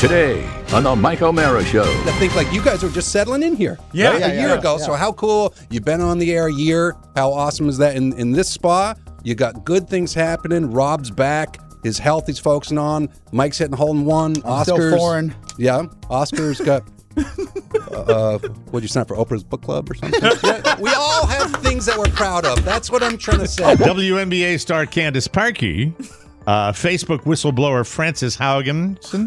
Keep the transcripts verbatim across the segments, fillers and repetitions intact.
today on the Mike O'Mara Show. I think like you guys were just settling in here Yeah, right? yeah, a year yeah, ago. yeah. So how cool. You've been on the air a year. How awesome is that? In, in this spa, you got good things happening. Rob's back. His health he's focusing on. Mike's hitting hole in one. I'm Oscar's still foreign. Yeah. Oscar's got uh, what'd you sign up for, Oprah's book club or something? Yeah, we all have things that we're proud of. That's what I'm trying to say. W N B A star Candace Parkey, uh, Facebook whistleblower Frances Haugenson,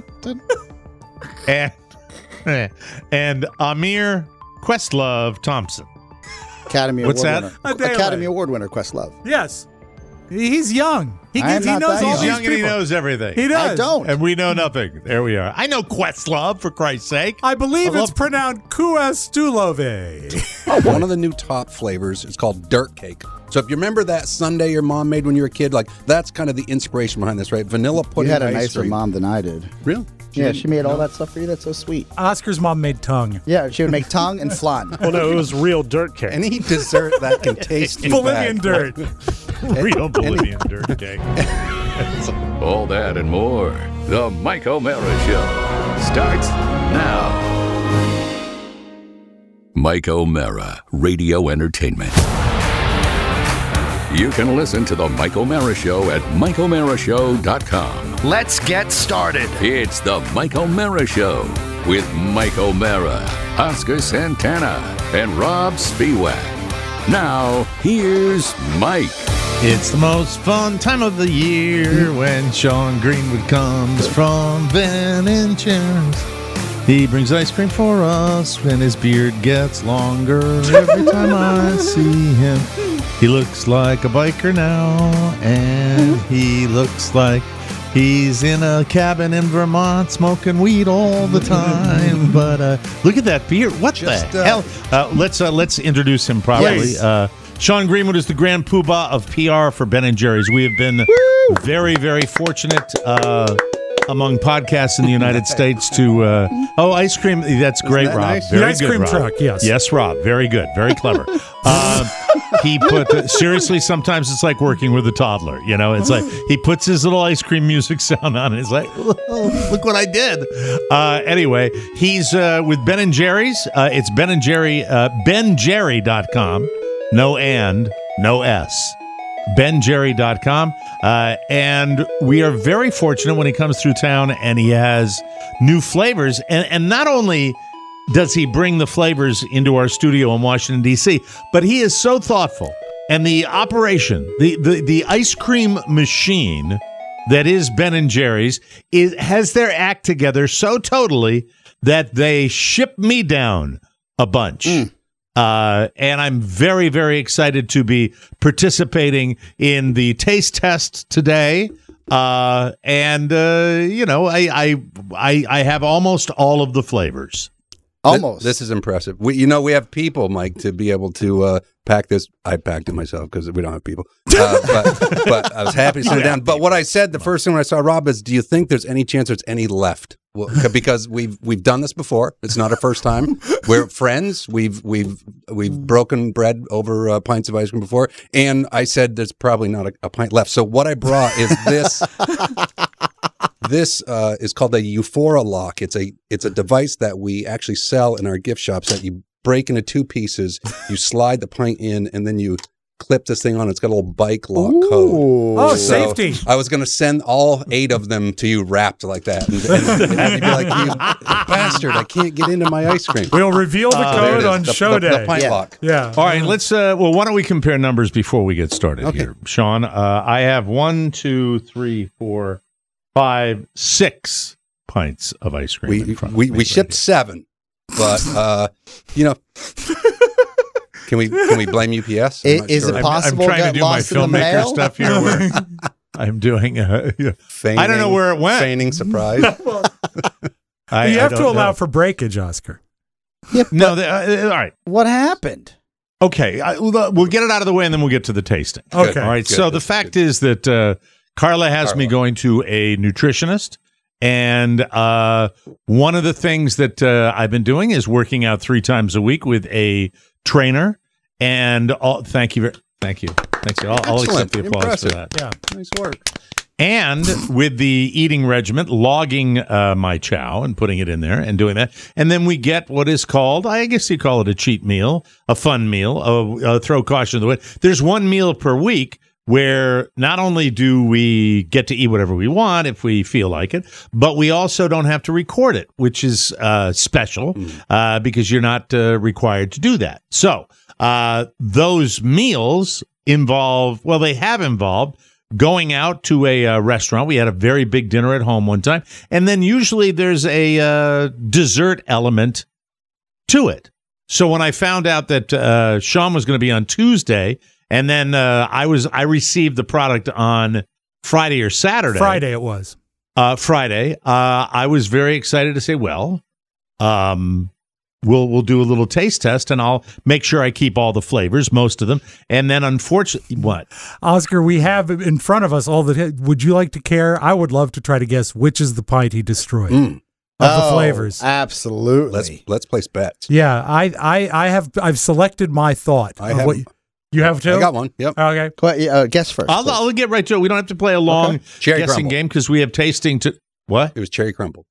and and Amir Questlove Thompson. Academy What's Award that? winner. A Academy day Award winner, Questlove. Yes. He's young. He, I am gets, he not knows that all young. He's these young and he people. knows everything. He does. I don't. And we know nothing. There we are. I know Questlove, for Christ's sake. I believe I it's love- pronounced Kuestulove. One of the new top flavors is called dirt cake. So if you remember that sundae your mom made when you were a kid, like that's kind of the inspiration behind this, right? Vanilla You pudding had a ice nicer cream. mom than I did. Really? Yeah, she made all that stuff for you. That's so sweet. Oscar's mom made tongue. Yeah, she would make tongue and flan. Well, no, it was real dirt cake. Any dessert that can taste you Bolivian back. dirt. Real Bolivian dirt cake. All that and more. The Mike O'Mara Show starts now. Mike O'Mara, Radio Entertainment. You can listen to The Mike O'Mara Show at mike o'mara show dot com. Let's get started. It's The Mike O'Mara Show with Mike O'Mara, Oscar Santana, and Rob Spiewak. Now, here's Mike. It's the most fun time of the year when Sean Greenwood comes from Ben and Jerry's. He brings ice cream for us when his beard gets longer. Every time I see him, he looks like a biker now, and he looks like he's in a cabin in Vermont smoking weed all the time. But uh, look at that beard! What Just, the uh, hell? Uh, let's uh, let's introduce him properly. Yes. Uh, Sean Greenwood is the grand poobah of P R for Ben and Jerry's. We have been very, very fortunate uh, among podcasts in the United States to. Uh, oh, ice cream! That's great, that Rob. nice? Very The ice good, cream Rob. truck, yes. Yes, Rob. Very good. Very clever. uh, he put uh, seriously. Sometimes it's like working with a toddler. You know, it's like he puts his little ice cream music sound on, and it's like, oh, look what I did. Uh, anyway, he's uh, with Ben and Jerry's. Uh, it's Ben and Jerry. Uh, ben jerry dot com. No and, no S. ben jerry dot com. Uh, and we are very fortunate when he comes through town and he has new flavors. And, and not only does he bring the flavors into our studio in Washington, D C, but he is so thoughtful. And the operation, the, the, the ice cream machine that is Ben and Jerry's, is, has their act together so totally that they ship me down a bunch. Mm. Uh, and I'm very, very excited to be participating in the taste test today. Uh, and, uh, you know, I, I, I, I have almost all of the flavors. Almost. This, this is impressive. We, you know, we have people, Mike, to be able to uh, pack this. I packed it myself because we don't have people. Uh, but, but I was happy to sit down. But what I said, the first thing when I saw Rob is, do you think there's any chance there's any left? Well, because we've we've done this before. It's not our first time. We're friends. We've we've we've broken bread over uh, pints of ice cream before. And I said there's probably not a, a pint left. So what I brought is this. This uh, is called a Euphora lock. It's a it's a device that we actually sell in our gift shops that you break into two pieces. You slide the pint in, and then you clip this thing on. It's got a little bike lock code. Oh, So safety. I was going to send all eight of them to you wrapped like that. And, and, and you'd be like, you bastard, I can't get into my ice cream. We'll reveal the Oh, there it code is. on the, show the, day. the pint Yeah. lock. Yeah. All right, let's. Uh, well, why don't we compare numbers before we get started Okay. here, Sean? Uh, I have one, two, three, four, five, six pints of ice cream. We in front of we, me we right shipped here. seven, but uh, you know, can we can we blame U P S? I'm I- not is sure. it I'm, possible I'm trying get to do my lost in the filmmaker mail? stuff here. Where I'm doing. Uh, yeah. Feigning, I don't know where it went. Feigning surprise. I, you I have to don't allow know. for breakage, Oscar. Yeah, No, the, uh, all right. What happened? Okay, I, we'll we'll get it out of the way, and then we'll get to the tasting. Okay. All right. Good, so good, the fact good. is that uh, Carla has Carla. me going to a nutritionist, and uh, one of the things that uh, I've been doing is working out three times a week with a trainer. And all, thank you, very, thank you, thank you. I'll, I'll accept Excellent. the applause Impressive. for that. Yeah. Nice work. and with the eating regimen, logging uh, my chow and putting it in there and doing that. And then we get what is called, I guess you call it a cheat meal, a fun meal, a, a throw caution to the wind. There's one meal per week where not only do we get to eat whatever we want if we feel like it, but we also don't have to record it, which is uh, special uh, because you're not uh, required to do that. So uh, those meals involve, well, they have involved going out to a uh, restaurant. We had a very big dinner at home one time. And then usually there's a uh, dessert element to it. So when I found out that uh, Sean was going to be on Tuesday, and then uh, I was I received the product on Friday or Saturday. Friday it was. Uh, Friday. Uh, I was very excited to say, well, um, we'll we'll do a little taste test, and I'll make sure I keep all the flavors, most of them. And then, unfortunately, what? Oscar, we have in front of us all the. Would you like to care? I would love to try to guess which is the pint he destroyed Mm. of Oh, the flavors. Absolutely. Let's let's place bets. Yeah, I, I, I have. I've selected my thought. I of have. what you, you have too. I got one. Yep. Okay. Go ahead, uh, guess first. I'll, please. I'll get right to it. We don't have to play a long Cherry guessing crumble. game because we have tasting to. What? It was cherry crumble.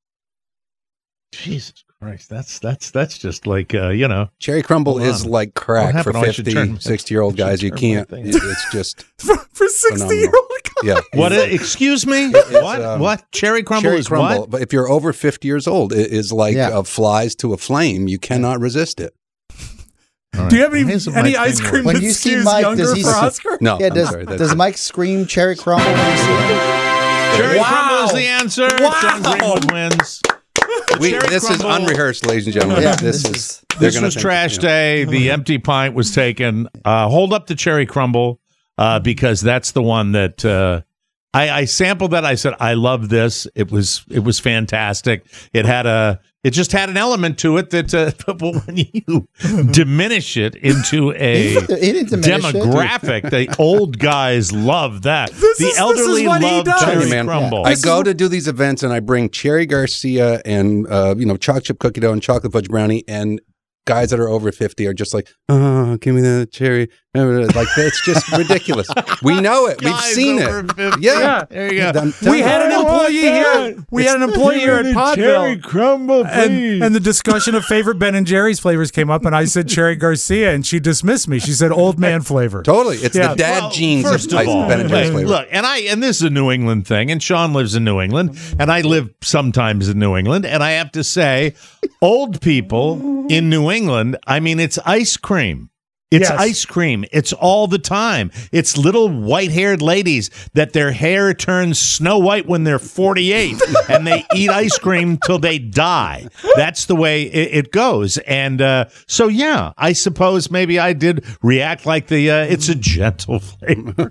Jesus Christ, that's that's that's just like uh, you know. Cherry crumble Hold is on. like What crack for happened? Oh, I should fifty, turn- sixty year old I should guys. You turn my can't. thing. it- It's just For, for sixty year old. yeah. What? Uh, excuse me. What? um, what? Cherry crumble Cherry is crumble. what? But if you're over fifty years old, it is like Yeah. uh, flies to a flame. You cannot resist it. All right. Do you have any Why isn't my any thing ice cream working? When that you see skews Mike, younger does he for s- Oscar? No, yeah, I'm does, sorry. That's, does Mike scream cherry crumble when you see it? Cherry Wow. crumble is the answer. Wow. Sean Greenwood wins. we, Cherry this is crumble- unrehearsed, ladies and gentlemen. Yeah, this, this is. is- they're This gonna was think, trash you know. day. The empty pint was taken. Uh, hold up the cherry crumble uh, because that's the one that uh, I, I sampled. That I said I love this. It was it was fantastic. It had a it just had an element to it that uh, but when you diminish it into a He didn't diminish it. demographic, the old guys love that. This the is- this is elderly what he love does. cherry Tell you, man, crumble. I go to do these events and I bring cherry Garcia and uh, you know chocolate chip cookie dough and chocolate fudge brownie, and guys that are over fifty are just like, oh, give me the cherry. Like it's just ridiculous. We know it. We've Guys seen over it. fifty. Yeah. There you go. I'm We telling had an you. employee here. We had an employee here at Podville. crumble, And, and the discussion of favorite Ben and Jerry's flavors came up, and I said Cherry Garcia, and she dismissed me. She said old man flavor. Totally. It's Yeah. the dad Well, genes first of of all, Ben and Jerry's hey, flavor. look, and I and this is a New England thing, and Sean lives in New England, and I live sometimes in New England, and I have to say, old people in New England, I mean, it's ice cream. It's Yes. ice cream. It's all the time. It's little white-haired ladies that their hair turns snow white when they're forty-eight, and they eat ice cream till they die. That's the way it, it goes. And uh, so, yeah, I suppose maybe I did react like the. Uh, it's a gentle flavor,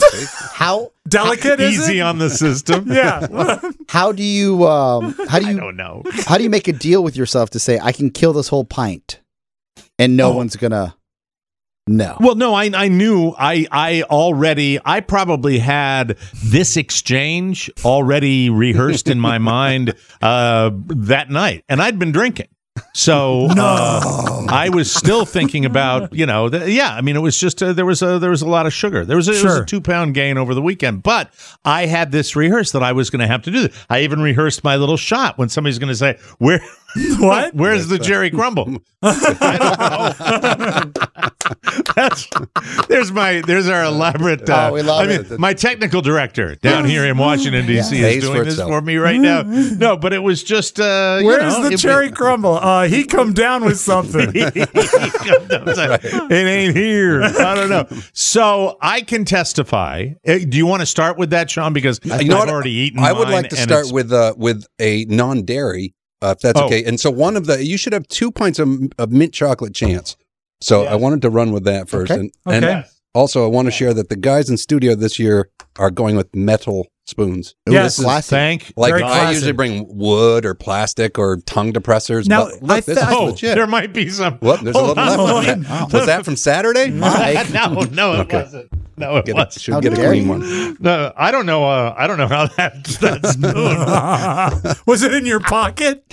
How Delicate, is easy it? on the system. Yeah. how do you um how do I you don't know. how do you make a deal with yourself to say I can kill this whole pint and no Oh. one's gonna no. Well, no, I I knew I I already I probably had this exchange already rehearsed in my mind uh, that night, and I'd been drinking. So uh, I was still thinking about, you know, the, yeah. I mean, it was just uh, there was a there was a lot of sugar. There was a, it was Sure. a two pound gain over the weekend, but I had this rehearsed that I was going to have to do this. I even rehearsed my little shot when somebody's going to say, "Where, What? Where's the cherry crumble?" I don't know. That's there's my there's our elaborate. Uh, Oh, we love I mean, it. my technical director down here in Washington D C Pays is for doing this itself. for me right now. No, but it was just. Uh, you Where's know, the it- cherry crumble? Uh, he come down with something. It ain't here. I don't know. So I can testify. Uh, Do you want to start with that, Sean? Because You I've know what? already eaten. I would mine, like to and start it's- with uh, with a non-dairy, uh, if that's Oh. okay. And so one of the you should have two pints of, of mint chocolate chance. So I wanted to run with that first, Okay. and, and Okay. also I want to share that the guys in studio this year are going with metal spoons. Yes. Classic. Thank Like Very I classic. usually bring wood or plastic or tongue depressors. Now, but look, I this th- is Oh, legit. there might be some. What? There's a Hold little on, left. hold of that. Was that from Saturday? Mike. no, no, it Okay. wasn't. No, it Get a, wasn't. should How get a dare clean you. one. No, I don't know. Uh, I don't know how that that's doing. Was it in your pocket?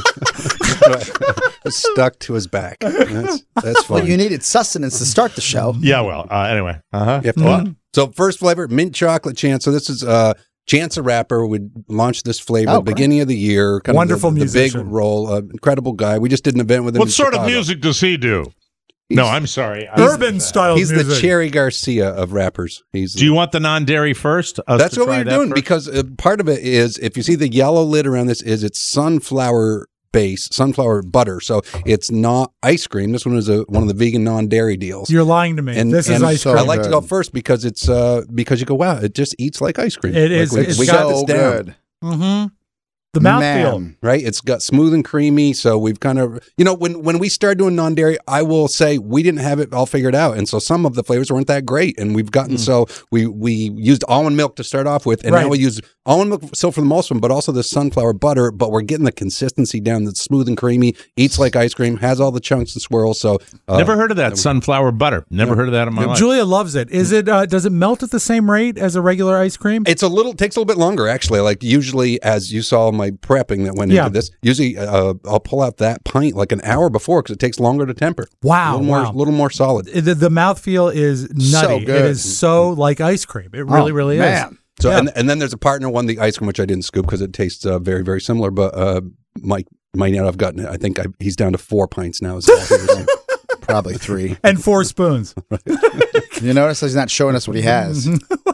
It's stuck to his back. That's, that's fine. Well, you needed sustenance to start the show. Yeah. Well. Uh, anyway. Uh huh. You have to- So first flavor, mint chocolate chance. So this is uh, Chance the Rapper. We launched this flavor Oh, at the beginning of the year. Kind Wonderful of the, the big musician. role. Uh, incredible guy. We just did an event with him. What in sort of Chicago. music does he do? He's- No, I'm sorry. I- Urban style He's music. the Cherry Garcia of rappers. He's Do you want the non-dairy first? Us That's to what try we're that doing first? because uh, part of it is if you see the yellow lid around this is it's sunflower base, sunflower butter. So it's not ice cream. This one is a one of the vegan non-dairy deals. You're lying to me. And- this is and ice so cream. I like to good. go first because it's uh because you go, wow, it just eats like ice cream. It Like, is- we, it's we got- got this so down. good. Mm-hmm. The mouthfeel. Man. Right, it's got smooth and creamy. So we've kind of, you know, when when we started doing non-dairy, I will say we didn't have it all figured out, and so some of the flavors weren't that great. And we've gotten so we we used almond milk to start off with, and Right. now we use almond milk still for the most of them, but also the sunflower butter. But we're getting the consistency down that's smooth and creamy, eats like ice cream, has all the chunks and swirls. So uh, Never heard of that sunflower butter. Never heard of that in my life. Julia loves it. Is it? Uh, does it melt at the same rate as a regular ice cream? It's a little takes a little bit longer actually. Like usually, as you saw my prepping that went Yeah. into this, usually uh, I'll pull out that pint like an hour before because it takes longer to temper. Wow, a little more, wow. little more solid. The, the mouthfeel is nutty. It good. is so like ice cream. It really, Oh, really man. is. So Yeah. and and then there's a partner one, the ice cream, which I didn't scoop because it tastes uh, very very similar. But uh, Mike might not have gotten it. I think I, he's down to four pints now. Is all he was- Probably three. And four spoons. You notice he's not showing us what he has.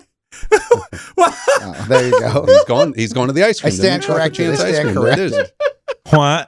Oh, there you go. he's going. He's going to the ice I cream. the stand Mint Chocolate corrected. I Chance ice stand cream. That is. corrected. What?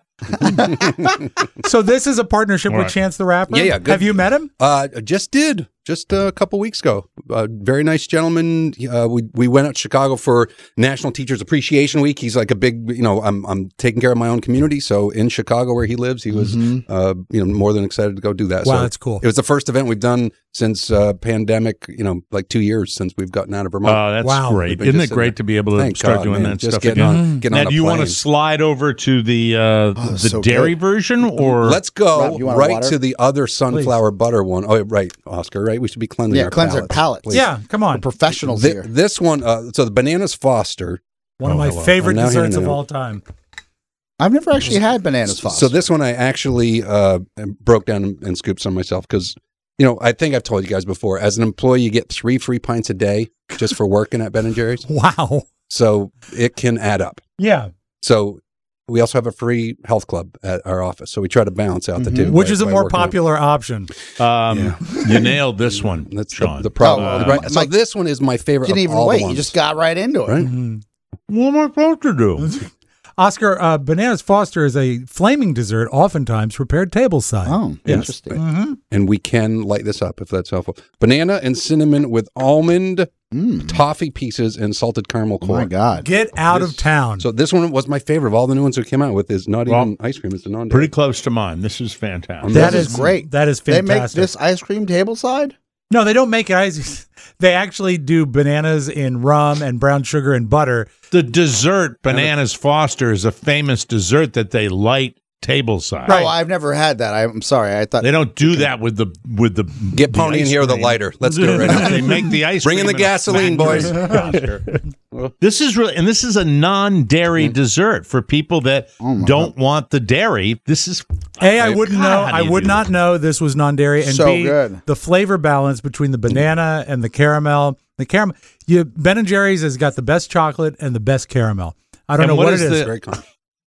So this is a partnership Right. with Chance the Rapper? Yeah, yeah, good. Have you met him? Uh, just did just a couple weeks ago. Uh, very nice gentleman. Uh, we we went out to Chicago for National Teachers Appreciation Week. He's like a big, you know, I'm I'm taking care of my own community. So in Chicago where he lives, he was, uh, you know, more than excited to go do that. Wow, so that's cool. It was the first event we've done since uh, pandemic. You know, like two years since we've gotten out of Vermont. Oh, that's Wow. great. We've been Isn't it just great sitting to be able to Thank start God, doing man. that Just stuff getting again? on, getting Now, on do you want to plane. slide over to the uh, the so dairy good. version, or Let's go Rob, you want right water? to the other sunflower butter one. Oh, right, Oscar. Right, we should be cleansing Yeah, our cleanse our palates, palates. please. Yeah, come We're on. professionals Thi- here. this one, uh, so the Bananas Foster. One of Oh, my hello. favorite I'm now desserts hearing of it. all time. I've never actually had bananas Foster. So this one I actually uh, broke down and, and scooped some myself because, you know, I think I've told you guys before. As an employee, you get three free pints a day just for working at Ben and Jerry's. Wow. So it can add up. Yeah. So we also have a free health club at our office. So we try to balance out the two. Which by- is a by more working out. popular option. um, you nailed this one, That's the, Sean. the problem. Oh, right? So Mike, this one is my favorite. you didn't of even all wait. The You ones. just got right into it. Right? Mm-hmm. What am I supposed to do? Oscar, uh, Bananas Foster is a flaming dessert, oftentimes prepared tableside. Oh, Yes. interesting. Mm-hmm. And we can light this up if that's helpful. Banana and cinnamon with almond Mm. toffee pieces and salted caramel Oh core. my God. Get out This- of town. So this one was my favorite of all the new ones that came out with. Is not Well, even ice cream; it's the non. Pretty close to mine. This is fantastic. that this is is great. That is They fantastic. make this ice cream tableside? No, they don't make it ice. They actually do bananas in rum and brown sugar and butter. The dessert, Bananas Foster, is a famous dessert that they light tableside. Right. Oh, I've never had that. I'm sorry. I thought They don't do that with the with the Get the Pony in ice here with a cream. lighter. Let's do it right now. They make the ice Bring in cream the gasoline, boys. factory. This is really, and this is a non-dairy Mm. dessert for people that Oh my don't want the dairy. This is A, I wouldn't God, know. how do I you would do not this? know this was non-dairy. And So B, good. the flavor balance between the banana and the caramel. The caramel. You Ben and Jerry's has got the best chocolate and the best caramel. I don't And know what what, is it is. the- Very con-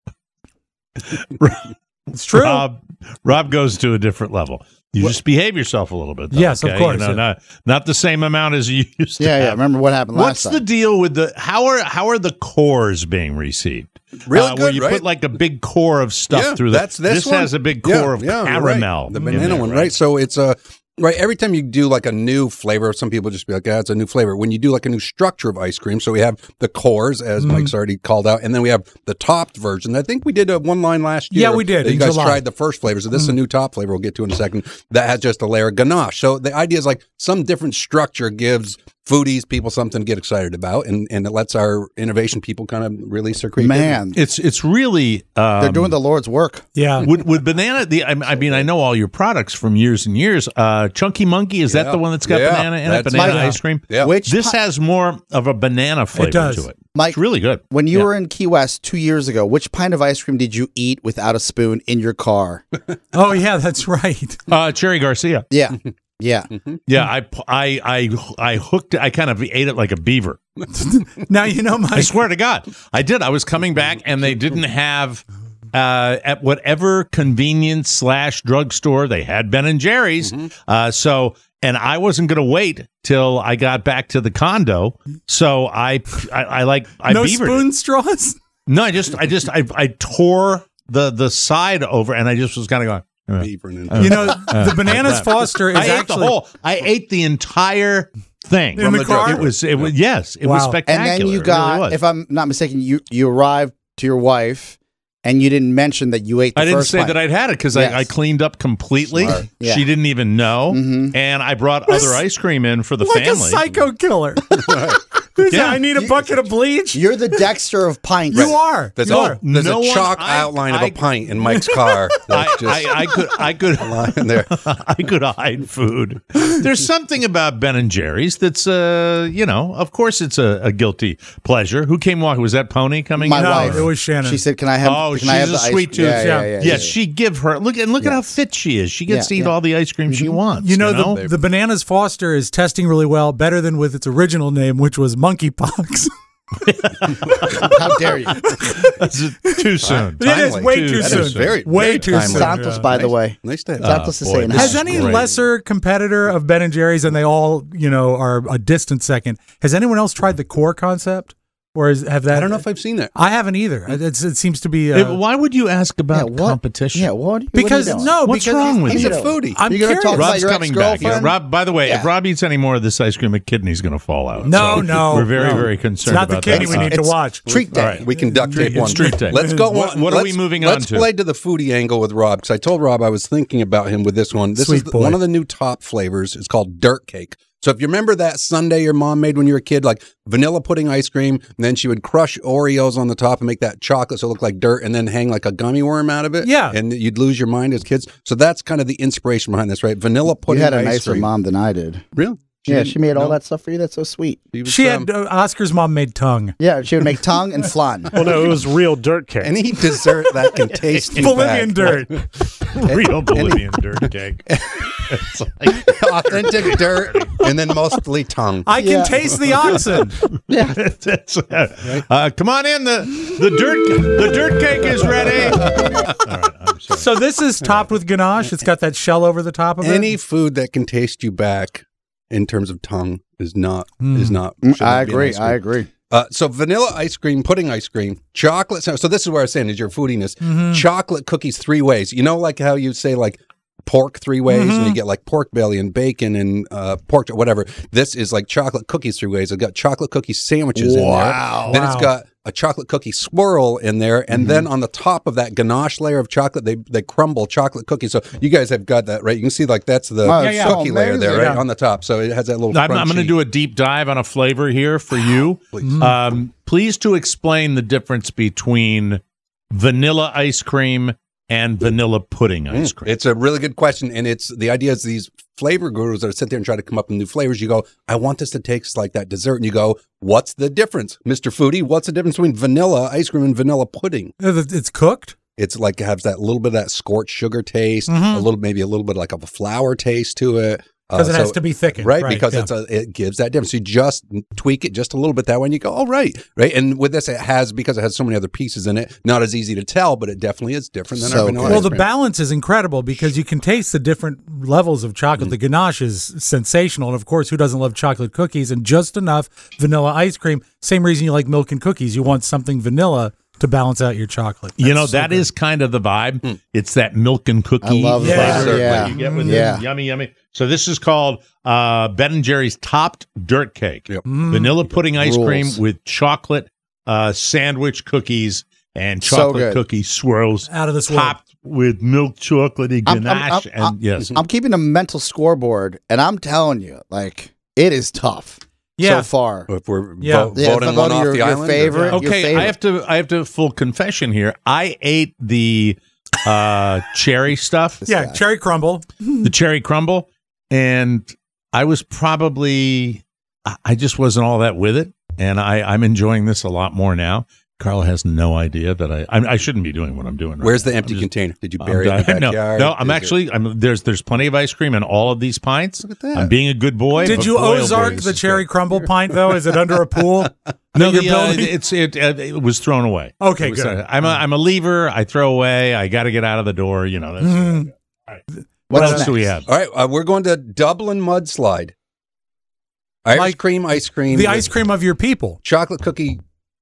It's true. Rob. Rob goes to a different level. You just behave yourself a little bit. Though, Yes, of okay? course, You know, yeah. not not the same amount as you used to. Yeah, yeah. have. Remember what happened What's last the time? deal with the how are how are the cores being received? Really Uh, where good, you right? put like a big core of stuff yeah, through the, that's this, this one. has a big Yeah, core of yeah, you're caramel. right. The in banana there, one, right? So it's a right. Every time you do like a new flavor, some people just be like, "Yeah, it's a new flavor." When you do like a new structure of ice cream, so we have the cores, as Mm-hmm. Mike's already called out, and then we have the topped version. I think we did a one line last year. Yeah, we did, that You in guys July. tried the first flavor, so this is a new top flavor. We'll get to in a second. That has just a layer of ganache. So the idea is like some different structure gives foodies people something to get excited about, and and it lets our innovation people kind of release their creativity. Man, It's it's really um, they're doing the Lord's work. Yeah. would would banana the I, I mean I know all your products from years and years. Uh, Chunky Monkey, is that Yeah. the one that's got Yeah, banana in it? that's Banana it. ice cream. Yeah. Which This pi- has more of a banana flavor does. to it. Mike, It's really good. when you Yeah. were in Key West two years ago, which pint of ice cream did you eat without a spoon in your car? Oh, yeah, that's right. Uh, Cherry Garcia. Yeah. Yeah. Yeah, I, I, I, I hooked it. I kind of ate it like a beaver. Now, you know, I Mike, swear to God, I did. I was coming back, and they didn't have uh, at whatever convenience slash drugstore they had Ben and Jerry's. Uh, so, and I wasn't going to wait till I got back to the condo. So I, I, I like I no beavered spoon it. straws? No, I just, I just, I, I tore the the side over, and I just was kind of going. Uh, Beaver and You know, the Bananas Foster is I ate actually... the whole. I ate the entire thing In the From car? It was. It was. Yes, it was Wow. spectacular. And then you It got, really was. if I'm not mistaken, you you arrived to your wife, and you didn't mention that you ate the I didn't first say pint. that I'd had it because Yes. I, I cleaned up completely. Smart. Yeah. She didn't even know, Mhm. and I brought other ice cream in for the like family. a psycho killer. Who's Yeah. that? I need a bucket of bleach. You're the Dexter of pints. You are. There's, you a, are. there's No a one- chalk I- outline of I- a pint in Mike's car. I, That's just I, I could, I could, lying there. I could hide food. There's something about Ben and Jerry's that's, uh, you know, of course, it's a, a guilty pleasure. Who came walking? Was that Pony coming? My in? No, wife. it was Shannon. She said, "Can I have? Oh, can she's I have a the ice sweet tooth. Yeah, yeah, Yeah. yeah, Yes, she give her look and look at how Yes. fit she is. She gets Yeah, to eat yeah. all the ice cream she wants. You know, the, the Bananas Foster is testing really well, better than with its original name, which was monkeypox. How dare you? That's too soon. It is Timely. way Too too That soon. is very- way very too timely. soon. Santos, Yeah. by the way. Nice to have. Santos is boy, saying this hi. Has is any great. lesser competitor of Ben and Jerry's, and they all, you know, are a distant second? Has anyone else tried the core concept, or is, have that? I don't know if I've seen that. I haven't either. It's, it seems to be uh, It- why would you ask Yeah, about what? competition? Yeah, what? what because are you doing? no, What's because wrong with He's you? a foodie. I'm You're gonna curious. talk about Rob's your coming back. Yeah, ex-girlfriend? Rob, by the way, if Yeah. Rob eats any more of this ice cream, a kidney's going to fall out. No, So no, we're very, no. very It's concerned not the about kidney that. we need to It's watch. treat day. All right. We can duct tape It's one. treat day. Let's go What- on. what are we let's- moving on Let's to? play to the foodie angle with Rob because I told Rob I was thinking about him with this one. This Sweet is the- boy. one of the new top flavors. It's called dirt cake. So if you remember that sundae your mom made when you were a kid, like vanilla pudding ice cream, and then she would crush Oreos on the top and make that chocolate so it looked like dirt, and then hang like a gummy worm out of it. Yeah. and you'd lose your mind as kids. So that's kind of the inspiration behind this, right? Vanilla You pudding had a ice nicer cream. mom than I did. Really? Yeah, didn't- she made all no? that stuff for you. That's so sweet. was, She um, had uh, Oscar's mom made tongue. Yeah, she would make tongue and flan. Well, no, it was real dirt cake. any dessert that can taste you Bolivian back. dirt. Real Bolivian dirt cake. It's like, Authentic dirt, and then mostly tongue. I can Yeah. taste the oxen. Yeah, it's, uh, uh, come on in. The the dirt the dirt cake is ready. All right, I'm sorry. So this is topped with ganache. It's got that shell over the top of it. Any food that can taste you back in terms of tongue is not Mm. is not. Mm, should I not be an agree. ice I cream. agree. Uh, so vanilla ice cream, pudding ice cream, chocolate. So, so this is where I was saying is your foodiness. Mm-hmm. Chocolate cookies three ways. You know, like how you say like pork three ways, Mm-hmm. and you get like pork belly and bacon and uh, pork whatever. This is like chocolate cookies three ways. I've got chocolate cookie sandwiches in there. Wow. Then Wow. it's got a chocolate cookie swirl in there, and Mm-hmm. then on the top of that ganache layer of chocolate, they they crumble chocolate cookies. So you guys have got that right. You can see like that's the Oh, Yeah, yeah. cookie layer there, amazing. right Yeah. on the top. So it has that little. I'm, I'm going to crunchy- do a deep dive on a flavor here for you. Please. Um, please to explain the difference between vanilla ice cream and vanilla pudding ice cream. It's a really good question, and it's the idea is these flavor gurus that sit there and try to come up with new flavors. You go, I want this to taste like that dessert, and you go, what's the difference, Mister Foodie? What's the difference between vanilla ice cream and vanilla pudding? It's cooked. It's like it has that little bit of that scorched sugar taste, Mhm. a little maybe a little bit like of a flour taste to it. Because Uh, it has so- to be thickened. right, because yeah. it's a it gives that difference. So you just tweak it just a little bit that way, and you go, oh right, right. And with this, it has because it has so many other pieces in it. Not as easy to tell, but it definitely is different than So our vanilla. good. Well, ice the cream. balance is incredible because you can taste the different levels of chocolate. The ganache is sensational. And of course, who doesn't love chocolate cookies? And just enough vanilla ice cream. Same reason you like milk and cookies. You want something vanilla to balance out your chocolate. You know, That's so that good. is kind of the vibe. It's that milk and cookie I love Yeah. that. flavor Yeah. that you get with Yeah. it. Yummy, yummy. So this is called uh, Ben and Jerry's Topped Dirt Cake. Yep. Vanilla pudding ice Rules. cream with chocolate uh, sandwich cookies and So chocolate good. cookie swirls Out of this world. topped with milk chocolatey I'm- I'm- ganache. I'm- I'm- and yes, I'm keeping a mental scoreboard, and I'm telling you, like, it is tough Yeah. so far. If we're Yeah. vo- Yeah, voting if one I'm off your- the your island, or- favorite- your okay. favorite. I have to. I have to full confession here. I ate the uh, cherry stuff. This Yeah, guy. cherry crumble. the cherry crumble, and I was probably I- I just wasn't all that with it, and I I'm enjoying this a lot more now. Carl has no idea that I, I I shouldn't be doing what I'm doing. Right Where's now. the empty I'm just- container? Did you I'm bury it in the done. No, backyard? no, I'm Did you- actually. I'm there's there's plenty of ice cream in all of these pints. Look at that. I'm being a good boy. Did but you boy, oh boy, Ozark this the is cherry good. crumble pint though? Is it under a pool? No, that the, you're uh, building? it's it, uh, it was thrown away. Okay, It was, good. uh, I'm a I'm a lever. I throw away. I got to get out of the door. You know. That's, Mhm. What What's else do we next? have? All right, uh, we're going to Dublin mudslide. Irish Like cream, ice cream. The with ice cream of your people. chocolate cookie.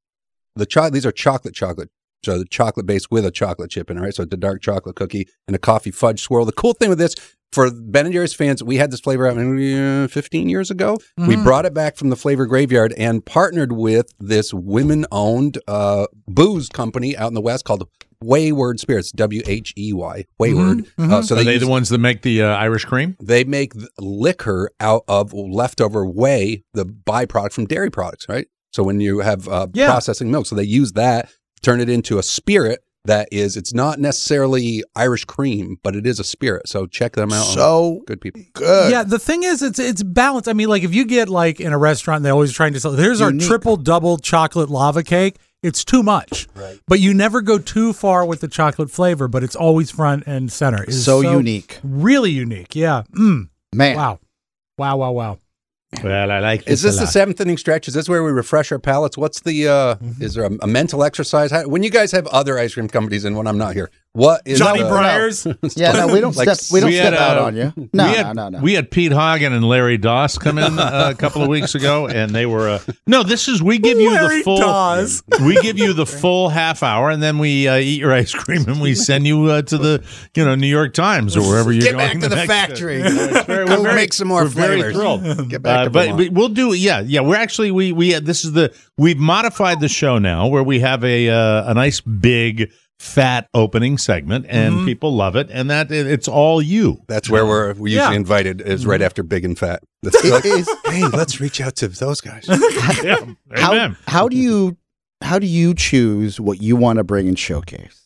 The cho- These are chocolate chocolate. So the chocolate base with a chocolate chip in it, right? So it's a dark chocolate cookie and a coffee fudge swirl. The cool thing with this, for Ben and Jerry's fans, we had this flavor out maybe uh, fifteen years ago. We brought it back from the Flavor Graveyard and partnered with this women-owned uh, booze company out in the West called Wayward Spirits, W H E Y, Wayward. Uh, so Are they, they use- the ones that make the uh, Irish cream? they make th- liquor out of leftover whey, the byproduct from dairy products, right? So when you have uh, Yeah. processing milk, so they use that, turn it into a spirit that is, it's not necessarily Irish cream, but it is a spirit. So check them out. So Good people. good. Yeah, the thing is, it's it's balanced. I mean, like if you get like in a restaurant, they're always trying to sell. Here's our Unique. triple double chocolate lava cake. It's too much, right? But you never go too far with the chocolate flavor. But it's always front and center. It's So unique. really unique. Yeah. Mm. Man. Wow. Wow. Wow. Wow. Well, I like Is this the seventh inning stretch? Is this where we refresh our palates? What's the, uh, Mm-hmm. is there a, a mental exercise? How, when you guys have other ice cream companies and when I'm not here, what is Johnny uh, Briars. Yeah, no, we don't Like, step we don't we step had, out uh, on you. No, we no, had, no, no. We had Pete Hagen and Larry Doss come in uh, a couple of weeks ago, and they were uh, no. This is we give you Larry the full. Doss. We give you the full half hour, and then we uh, eat your ice cream, and we send you uh, to the you know New York Times or wherever you're Get going. back to the next- factory. Very- Go we're very- make some more we're very flavors. thrilled. Get back Uh, to but Vermont. we- we'll do yeah yeah we're actually we we this is the we've modified the show now where we have a uh, a nice big fat opening segment and people love it and that it, it's all you. That's where we're we usually Yeah. invited is right after Big and Fat. It's It like, is- hey, let's reach out to those guys. Yeah, how, amen. how do you how do you choose what you want to bring and showcase?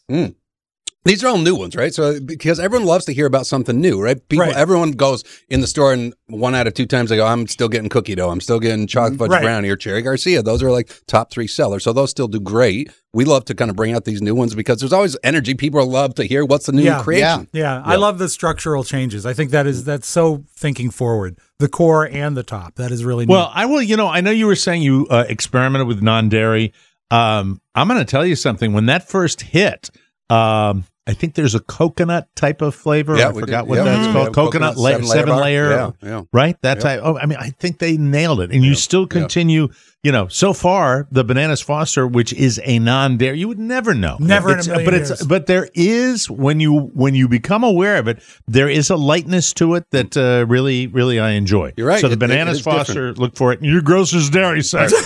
These are all new ones, right? So because everyone loves to hear about something new, right? People, Right. everyone goes in the store and one out of two times they go, "I'm still getting cookie dough. I'm still getting chocolate fudge Right. brownie or cherry Garcia." Those are like top three sellers, so those still do great. We love to kind of bring out these new ones because there's always energy. People love to hear what's the new Yeah. creation. Yeah, I love the structural changes. I think that is that's so thinking forward. The core and the top. That is really neat. Well, I will. You know, I know you were saying you uh, experimented with non-dairy. Um, I'm going to tell you something. When that first hit, um, I think there's a coconut type of flavor. I we forgot did. what Yeah, that's we called. did. Coconut, la- seven seven, bar. layer. Yeah, yeah. Right. That Yeah. type. Oh, I mean, I think they nailed it. And you still continue. You know, so far the Bananas Foster, which is a non-dairy, you would never know. Never in a It's- million But it's years. but there is when you when you become aware of it, there is a lightness to it that uh, really really I enjoy. You're right. So the It- it Bananas is different. Foster, look for it in your grocer's dairy section.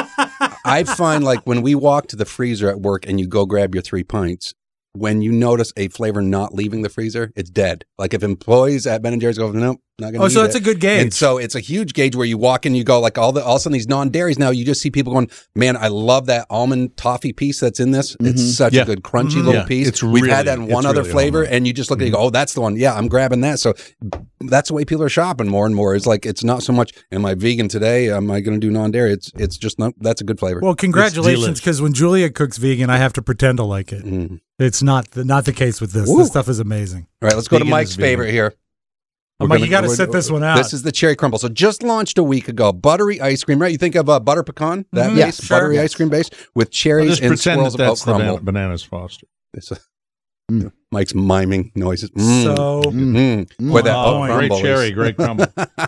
I find like when we walk to the freezer at work and you go grab your three pints, when you notice a flavor not leaving the freezer, it's dead. Like if employees at Ben and Jerry's go, nope, not going to Oh, so it's a good gauge. And so it's a huge gauge where you walk in, you go like all the all of a sudden these non-dairies now, you just see people going, man, I love that almond toffee piece that's in this. It's such Yeah. a good crunchy Mhm. little Yeah. piece. It's We've really- had that in one it's other really flavor, almond. and you just look at it, you go, oh, that's the one. Yeah, I'm grabbing that. So that's the way people are shopping more and more. It's like it's not so much, am I vegan today? Am I going to do non-dairy? It's it's just not. That's a good flavor. well, congratulations, delicious. because when Julia cooks vegan, I have to pretend to like it. Mm. It's not the, not the case with this. Woo. This stuff is amazing. All right, let's go to Vegan Mike's is vegan. favorite here. Oh, We're Mike, gonna- you got to we're- sit this one out. This is the cherry crumble. So just launched a week ago. Buttery ice cream, right? You think of uh, butter pecan, that Mhm. base, Yeah, sure. buttery Yes. ice cream base with I'll cherries just and pretend swirls that of oat that's the crumble. Ban- Bananas Foster. It's a- Mm. Mike's miming noises. Mm. so Mm. Mm. Where that Oh, oat great crumble cherry, is. great crumble.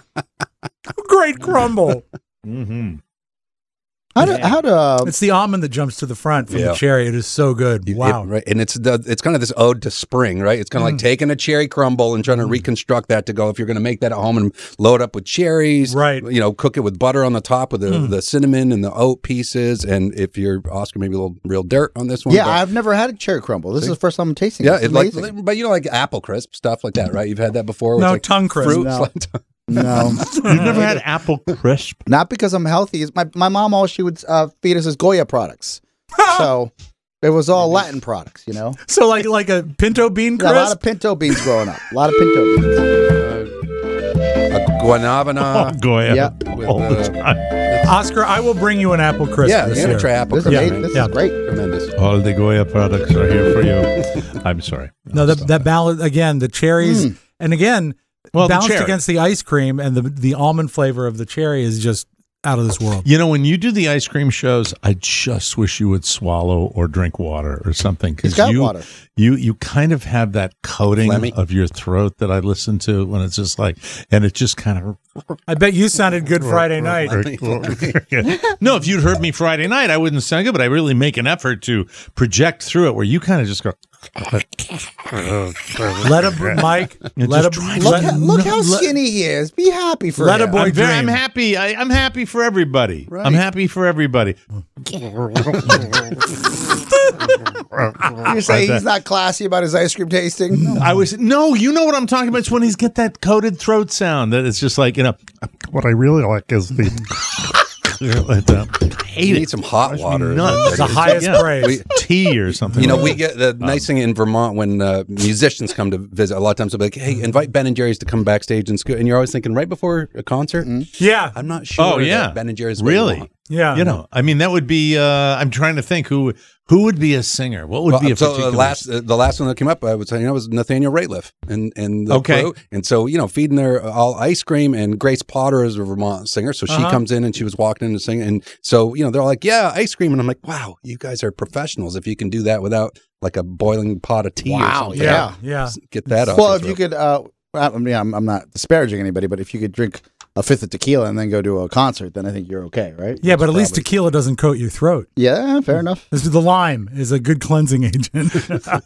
great crumble. Mm-hmm. How do how do uh, It's the almond that jumps to the front from Yeah. the cherry. It is so good. You- Wow. it- right, and it's the it's kind of this ode to spring, right? It's kind of Mm. like taking a cherry crumble and trying to reconstruct that to go. If you're going to make that at home and load up with cherries, Right. You know, cook it with butter on the top with the, Mm. the cinnamon and the oat pieces. And if you're Oscar, maybe a little real dirt on this one. yeah, but- I've never had a cherry crumble. This is the first time I'm tasting yeah, it. It's it's like, amazing. but you know, like apple crisp stuff like that, right? You've had that before. No, It's like tongue crisp. fruit. No. Like- No, You've never had apple crisp? not because I'm healthy. It's my my mom all she would uh, feed us is Goya products, so it was all Latin products. You know, So like like a pinto bean yeah, a lot crisp. of pinto beans growing up. A lot of pinto beans. a guanabana. Oh, Goya. Yeah. with, All the uh, time. It's Oscar, I will bring you an apple crisp. Yeah, this you're year. gonna try apple This is, crisp. amazing. man. This Yeah. is great. Tremendous. All the Goya products are here for you. I'm sorry. No, that that balance again. The cherries, Mm. and again, Well, the balanced cherry. against the ice cream, and the the almond flavor of the cherry is just out of this world. You know, when you do the ice cream shows, I just wish you would swallow or drink water or something. He's got you, water. You you kind of have that coating Phlegmy. of your throat that I listen to when it's just like, and it just kind of. I bet you sounded good Friday night. No, if you'd heard me Friday night, I wouldn't sound good, but I really make an effort to project through it where you kind of just go. Let a Mike. Yeah, Let a just try- Look, let, how, look how let- skinny he is. Be happy for Let a him. boy I'm, very, I'm dream. happy. I, I'm happy for everybody. Right. I'm happy for everybody. You say he's not classy about his ice cream tasting? No. I was no, you know what I'm talking about. It's when he's get that coated throat sound that it's just like, you know, what I really like is the. Like that. I hate You it. need some hot Drives me water. nuts. the highest Yeah. praise. We- tea or something. You know, like we get the nice thing in Vermont when uh, musicians come to visit. A lot of times they'll be like, "Hey, invite Ben and Jerry's to come backstage and sco-" and you're always thinking right before a concert. yeah, I'm not sure. Oh, yeah. that Ben and Jerry's what you really. want. yeah. You know, I mean, that would be. Uh, I'm trying to think who who would be a singer. What would Well, be a so particular the last uh, the last one that came up, I was saying, you know, was Nathaniel Rateliff and and the Okay. crew. And so you know, feeding their all ice cream. And Grace Potter is a Vermont singer, so she Uh-huh. comes in and she was walking in to sing. And so you know, they're all like, "Yeah, ice cream," and I'm like, "Wow, you guys are professionals if you can do that without like a boiling pot of tea or Wow, something." yeah, yeah. Get that up. Well, if you could, uh, I mean, I'm, I'm not disparaging anybody, but if you could drink a fifth of tequila and then go to a concert, then I think you're okay, right? Yeah, but at least Probably. tequila doesn't coat your throat. Yeah, fair enough. This is the lime is a good cleansing agent.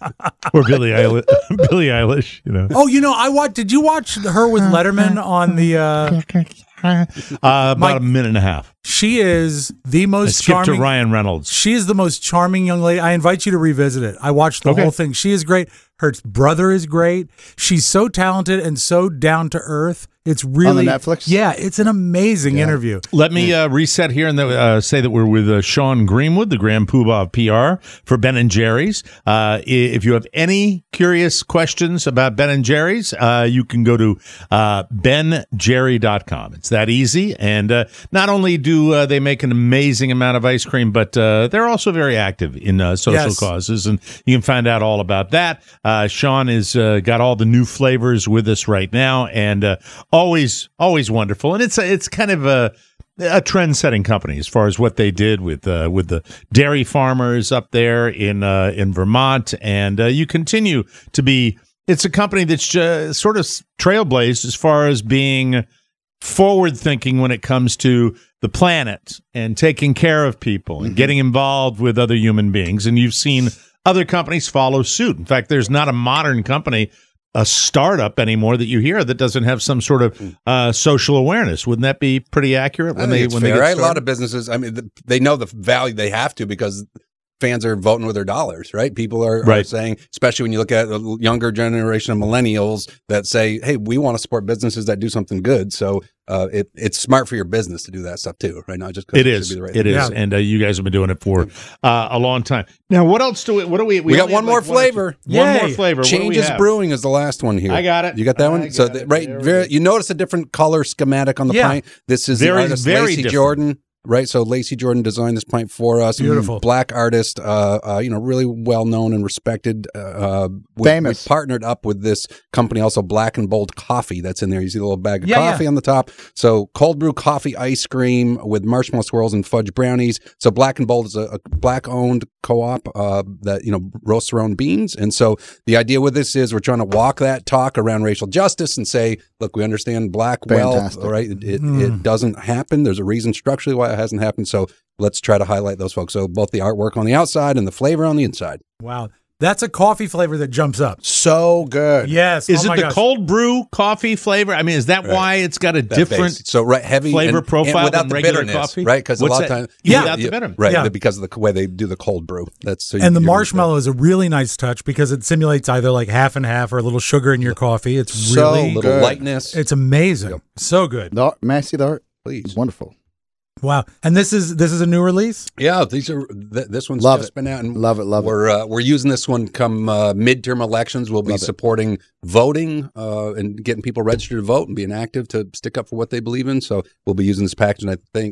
or Billie Eilish, Billie Eilish, you know, Oh, you know, I watched. Did you watch her with Letterman on the? Uh, uh, about Mike- a minute and a half. she is the I most skipped to charming. Ryan Reynolds. She is the most charming young lady. I invite you to revisit it. I watched the Okay. whole thing. She is great. Her brother is great. She's so talented and so down to earth. It's really Netflix? Yeah, it's an amazing interview. Let me uh, reset here and uh, say that we're with uh, Sean Greenwood, the Grand Poobah of P R for Ben and Jerry's. Uh, i- if you have any curious questions about Ben and Jerry's, uh, you can go to uh, ben jerry dot com. It's that easy. And uh, not only do uh, they make an amazing amount of ice cream, but uh, they're also very active in uh, social Yes. causes. And you can find out all about that. Uh, Sean has uh, got all the new flavors with us right now, and uh, always, always wonderful. And it's a, it's kind of a a trend-setting company as far as what they did with uh, with the dairy farmers up there in uh, in Vermont, and uh, you continue to be. It's a company that's just sort of trailblazed as far as being forward-thinking when it comes to the planet and taking care of people and getting involved with other human beings. And you've seen other companies follow suit. In fact, there's not a modern company, a startup anymore that you hear that doesn't have some sort of uh, social awareness. Wouldn't that be pretty accurate I when think they it's when fair, they get right? A lot started? of businesses, I mean, th- they know the value they have to because fans are voting with their dollars, right? People are, are Right. saying, especially when you look at the younger generation of millennials that say, "Hey, we want to support businesses that do something good." So uh, it, it's smart for your business to do that stuff too, right? Not just because It it, is. should be the right It thing. is, Yeah. and uh, you guys have been doing it for uh, a long time. Now, what else do we? What do we? We got only one have more like one or two- flavor. One Yay. more flavor. What do we Changes have? Brewing is the last one here. I got it. You got that I one? so got the, it. right, There we very, go. you notice a different color schematic on the Yeah. pint. This is Very, the artist very Lacey different. Jordan. Right, so Lacey Jordan designed this pint for us. Beautiful. Black artist, uh, uh, you know, really well known and respected. Uh, uh, we, Famous. We partnered up with this company, also Black and Bold Coffee. That's in there. You see the little bag of Yeah, coffee yeah. on the top. So cold brew coffee ice cream with marshmallow swirls and fudge brownies. So Black and Bold is a, a black-owned co-op uh, that you know roasts their own beans. And so the idea with this is we're trying to walk that talk around racial justice and say, look, we understand black wealth. Fantastic. All right, it, it, Mm. it doesn't happen. There's a reason structurally why it hasn't happened. So let's try to highlight those folks. So both the artwork on the outside and the flavor on the inside. Wow, that's a coffee flavor that jumps up. So good. Yes, Is oh it my the gosh. cold brew coffee flavor? I mean, is that Right. why it's got a That different? base. So right, heavy flavor and, profile and without than the regular bitterness, coffee? right? Because a What's lot that? of times, Yeah. Without the bitterness. right? Yeah. Because of the way they do the cold brew. That's so And the you're- marshmallow is a really nice touch because it simulates either like half and half or a little sugar in your coffee. It's So really, a little good. lightness. it's amazing. So good. The art, may I see the art? Please. It's wonderful. Wow. And this is this is a new release? Yeah, these are th- this one's Love just it. been out, and Love it, love it. we're uh, we're using this one come uh, midterm elections. We'll be Love it. supporting voting uh, and getting people registered to vote and being active to stick up for what they believe in. So we'll be using this package, and I think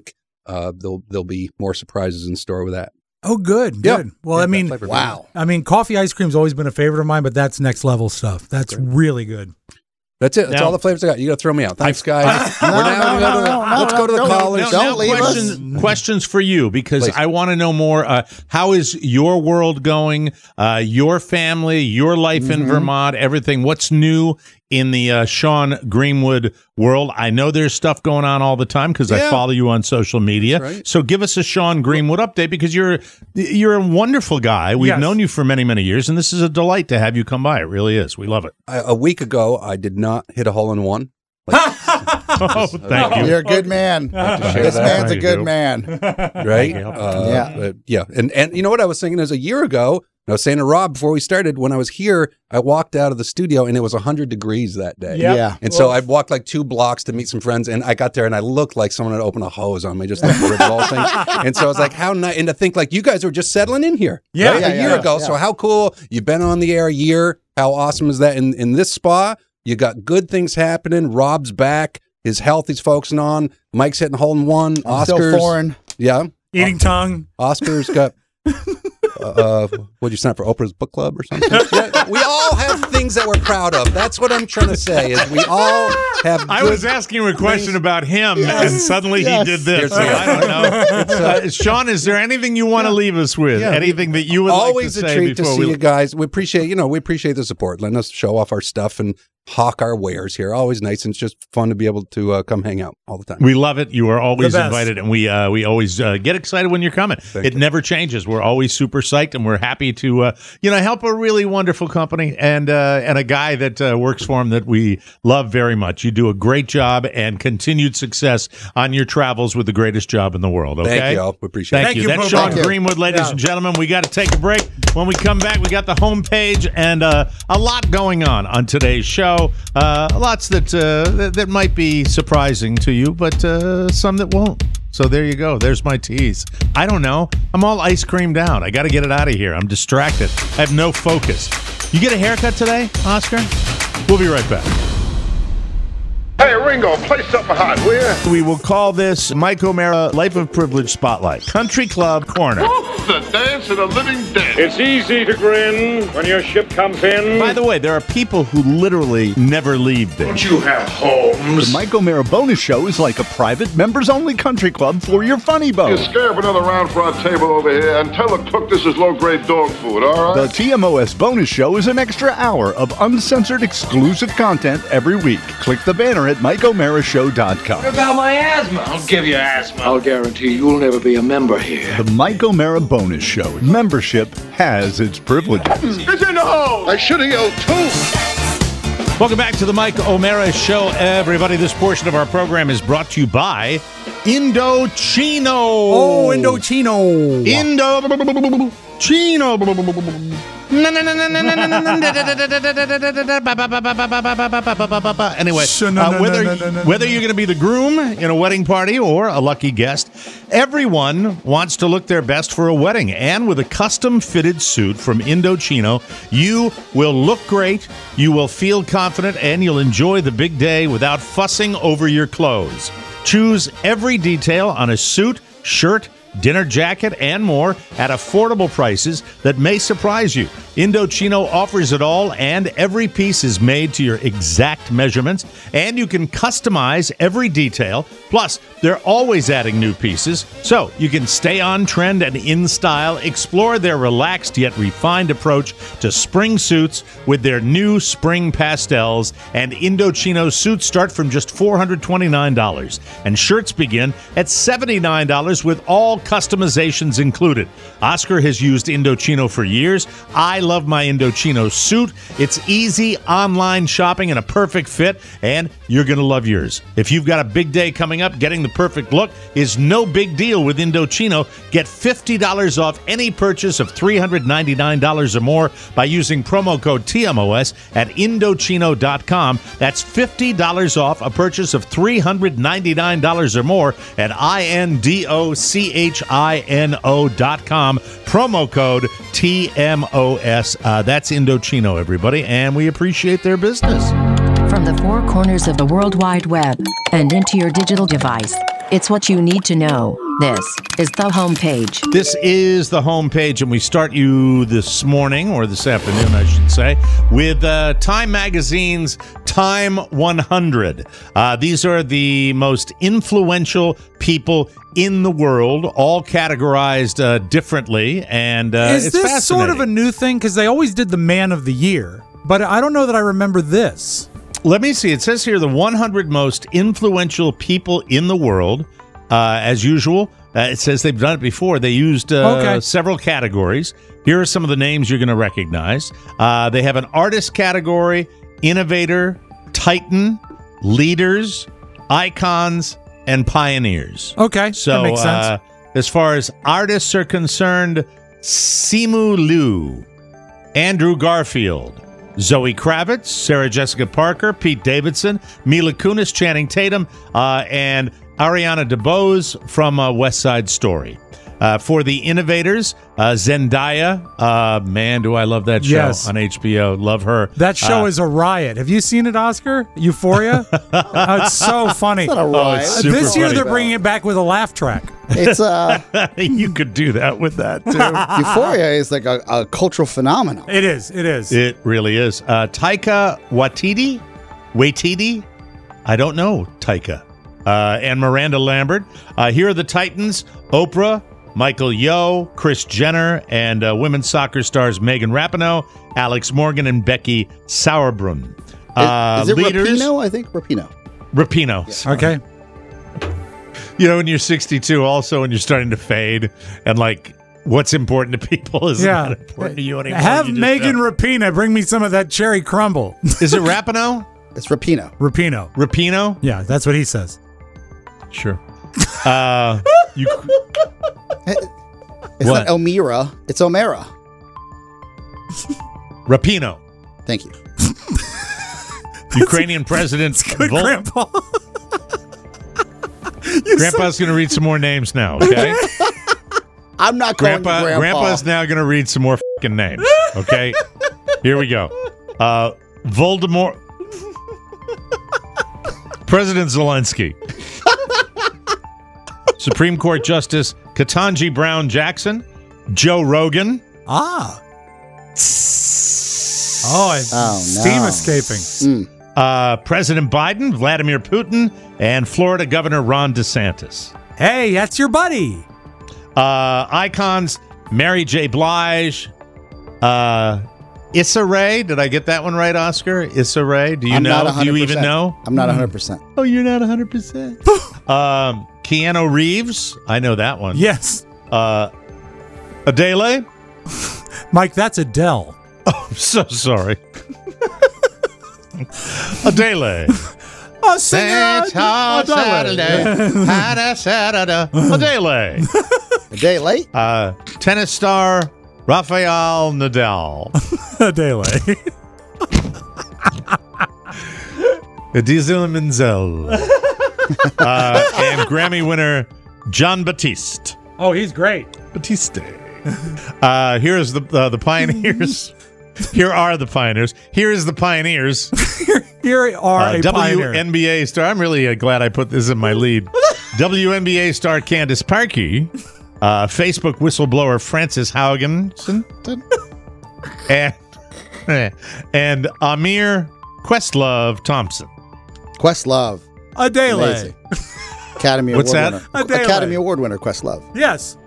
uh, there'll there'll be more surprises in store with that. Oh, good, Yeah. good. Well, Yeah, I mean, that flavor. Wow. I mean, coffee ice cream's always been a favorite of mine, but that's next level stuff. That's really good. That's it. That's Now- all the flavors I got. You got to throw me out. Thanks, guys. No, We're now no, gonna go to no, the- no, let's no, go to the no, callers. no, Now, Don't leave questions, questions for you because Please. I want to know more. Uh, how is your world going? Uh, your family, your life Mm-hmm. in Vermont, everything. What's new in the uh, Sean Greenwood world? I know there's stuff going on all the time because I Yeah. follow you on social media. That's right. So give us a Sean Greenwood update because you're you're a wonderful guy. We've Yes. known you for many many years, and this is a delight to have you come by. It really is. We love it. I, a week ago, I did not hit a hole in one. Oh, thank you. You're a good man. share This that. man's a Thank good you. man. Right? Yeah. Uh, Yeah. but yeah. And and you know what I was thinking is a year ago, I was saying to Rob before we started, when I was here, I walked out of the studio and it was one hundred degrees that day. Yep. Yeah. And so I walked like two blocks to meet some friends, and I got there and I looked like someone had opened a hose on me, just like the whole thing. And so I was like, how nice. And to think like you guys were just settling in here Yeah. right? Yeah, a year yeah, ago. yeah. So how cool. You've been on the air a year. How awesome is that? In, in this spa, you got good things happening. Rob's back. His health he's focusing on. Mike's hitting hole in one. I'm Oscar's. still foreign. Yeah. Eating tongue. Oscar's got. Uh, uh, what'd you sign up for Oprah's book club or something? Yeah, we all have things that we're proud of. That's what I'm trying to say. Is we all have. Good I was asking him a question things. about him, Yes, and suddenly yes. he did this. Here's So the- I don't know. Uh, Sean, is there anything you want to leave us with? Yeah. Anything that you would Always like to a say treat to before see we you guys. We appreciate, you know, we appreciate the support, letting us show off our stuff and hawk our wares here. Always nice, and it's just fun to be able to uh, come hang out all the time. We love it. You are always The best. invited, and we uh, we always uh, get excited when you're coming. Thank it you. never changes. We're always super psyched, and we're happy to uh, you know help a really wonderful company and uh, and a guy that uh, works for him that we love very much. You do a great job, and continued success on your travels with the greatest job in the world. Okay, Thank you all. We appreciate Thank, it. Thank you. you, That's Pope. Sean Thank you. Greenwood, ladies Yeah. and gentlemen. We got to take a break. When we come back, we got the homepage and uh, a lot going on on today's show. Uh, lots that, uh, that that might be surprising to you, but uh, some that won't. So there you go. There's my tease. I don't know. I'm all ice creamed out. I got to get it out of here. I'm distracted. I have no focus. You get a haircut today, Oscar? We'll be right back. Hey, Ringo, play something hot, will ya? We will call this Mike O'Mara Life of Privilege Spotlight. Country Club Corner. The dance of the living dead. It's easy to grin when your ship comes in. By the way, there are people who literally never leave there. Don't you have homes? The Mike O'Mara Bonus Show is like a private, members-only country club for your funny You bone. scare up another round for our table over here and tell the cook this is low-grade dog food, all The right? T M O S Bonus Show is an extra hour of uncensored, exclusive content every week. Click the banner at mike o'mara show dot com. About my asthma. I'll give you asthma. I'll guarantee you'll never be a member here. The Mike O'Mara Bonus Show. Membership has its privileges. It's in the hole! I should have yelled too! Welcome back to the Mike O'Mara Show, everybody. This portion of our program is brought to you by Indochino. Oh, Indochino. Indochino. Anyway, uh, whether whether you're going to be the groom in a wedding party or a lucky guest, everyone wants to look their best for a wedding. And with a custom fitted suit from Indochino, you will look great, you will feel confident, and you'll enjoy the big day without fussing over your clothes. Choose every detail on a suit, shirt, dinner jacket, and more at affordable prices that may surprise you. Indochino offers it all, and every piece is made to your exact measurements, and you can customize every detail. Plus, they're always adding new pieces, so you can stay on trend and in style. Explore their relaxed yet refined approach to spring suits with their new spring pastels, and Indochino suits start from just four hundred twenty-nine dollars, and shirts begin at seventy-nine dollars with all customizations included. Oscar has used Indochino for years. I love my Indochino suit. It's easy online shopping and a perfect fit, and you're going to love yours. If you've got a big day coming up, getting the perfect look is no big deal with Indochino. Get fifty dollars off any purchase of three hundred ninety-nine dollars or more by using promo code T M O S at Indochino dot com. That's fifty dollars off a purchase of three hundred ninety-nine dollars or more at I N D O C H I N O dot com. Promo code T M O S. Uh, that's Indochino, everybody, and we appreciate their business. From the four corners of the World Wide Web and into your digital device, it's what you need to know. This is the homepage. This is the homepage, and we start you this morning, or this afternoon, I should say, with uh, Time Magazine's Time one hundred. Uh, these are the most influential people in the world, all categorized uh, differently, and uh, is it's this fascinating. sort of a new thing? Because they always did the Man of the Year, but I don't know that I remember this. Let me see. It says here the one hundred most influential people in the world. Uh, as usual, uh, it says they've done it before. They used uh, Okay. several categories. Here are some of the names you're going to recognize. Uh, they have an artist category, innovator, titan, leaders, icons, and pioneers. Okay, So that makes sense. Uh, as far as artists are concerned, Simu Liu, Andrew Garfield, Zoe Kravitz, Sarah Jessica Parker, Pete Davidson, Mila Kunis, Channing Tatum, uh, and Ariana DeBose from uh, West Side Story. Uh, for the innovators, uh, Zendaya. Uh, man, do I love that show Yes. on H B O. Love her. That show Uh, is a riot. Have you seen it, Oscar? Euphoria? uh, it's so funny. It's not a riot. it's super This year funny. they're bringing it back with a laugh track. It's uh, You could do that with that, too. Euphoria is like a, a cultural phenomenon. It is. It is. It really is. Uh, Taika Waititi? Waititi? I don't know, Taika. Uh, and Miranda Lambert. Uh, here are the Titans: Oprah, Michael Yo, Kris Jenner, and uh, women's soccer stars Megan Rapinoe, Alex Morgan, and Becky Sauerbrunn. Uh, is, is it leaders, Rapino? I think Rapino. Rapinoe. sorry. Okay. You know, when you're sixty-two, also, and you're starting to fade, and like, what's important to people is Yeah. not important to you anymore. Have You just Megan don't. Rapinoe bring me some of that cherry crumble. Is it Rapinoe? It's Rapino. Rapinoe. Rapinoe? Yeah, that's what he says. Sure. Uh, you. It's What? not Elmira. It's Omera. Rapinoe. Thank you. Ukrainian president. Good, Vol- Grandpa. Grandpa's going to read some more names now, okay? I'm not calling Grandpa, you Grandpa. Grandpa's now going to read some more fucking names, okay? Here we go. Uh, Voldemort. President Zelensky. Supreme Court Justice Ketanji Brown Jackson. Joe Rogan. Ah. Oh, it's Oh, steam no. escaping. Uh, President Biden, Vladimir Putin, and Florida Governor Ron DeSantis. Hey, that's your buddy. Uh, icons, Mary J. Blige, uh, Issa Rae. Did I get that one right, Oscar? Issa Rae. Do you I'm know? not Do you even one hundred percent. know? I'm not one hundred percent. Oh, you're not one hundred percent. um, Keanu Reeves. I know that one. Yes. Uh, Adele. Mike, that's Adele. I'm so sorry. Adele. Oh, sing it. Adele. A day late? Uh, tennis star Rafael Nadal. Adele. Diesel Menzel. uh, and Grammy winner John Batiste. Oh, he's great. Batiste. Uh, here's the uh, the pioneers. Here are the pioneers. Here is the pioneers. Here are Uh, a pioneer. W N B A star. I'm really uh, glad I put this in my lead. W N B A star Candace Parkey, uh, Facebook whistleblower Frances Haugenson, and and Amir Questlove Thompson. Questlove. Adele. Amazing. Academy What's Award that? winner. Adele. Academy Award winner, Questlove. Yes.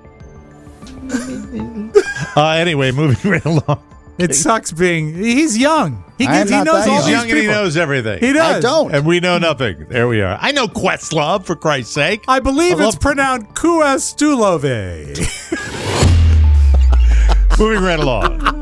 Uh, anyway, moving right along. It sucks being. He's young. He, I am gets, he not knows that all He's these young and he people. knows everything. He does. I don't. And we know nothing. There we are. I know Questlove, for Christ's sake. I believe I it's love- pronounced Kuestulove. Moving right along.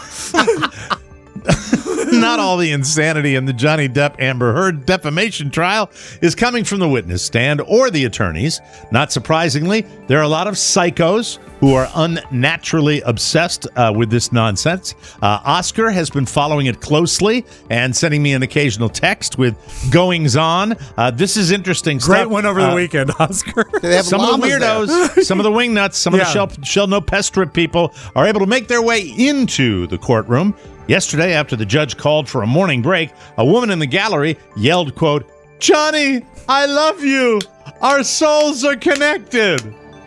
Not all the insanity in the Johnny Depp Amber Heard defamation trial is coming from the witness stand or the attorneys. Not surprisingly, there are a lot of psychos who are unnaturally obsessed uh, with this nonsense. Uh, Oscar has been following it closely and sending me an occasional text with goings on. Uh, this is interesting Great stuff. one over the Uh, weekend, Oscar. They have some of the llamas there. weirdos, some of the wingnuts, some Yeah. of the shell, shell no pest strip people are able to make their way into the courtroom. Yesterday, after the judge called for a morning break, a woman in the gallery yelled, quote, "Johnny, I love you. Our souls are connected."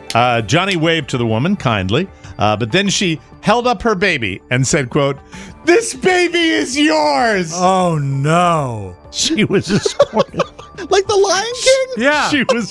Uh, Johnny waved to the woman kindly, uh, but then she held up her baby and said, quote, "This baby is yours." Oh, no. She was escorted. Like the Lion King? Yeah. She was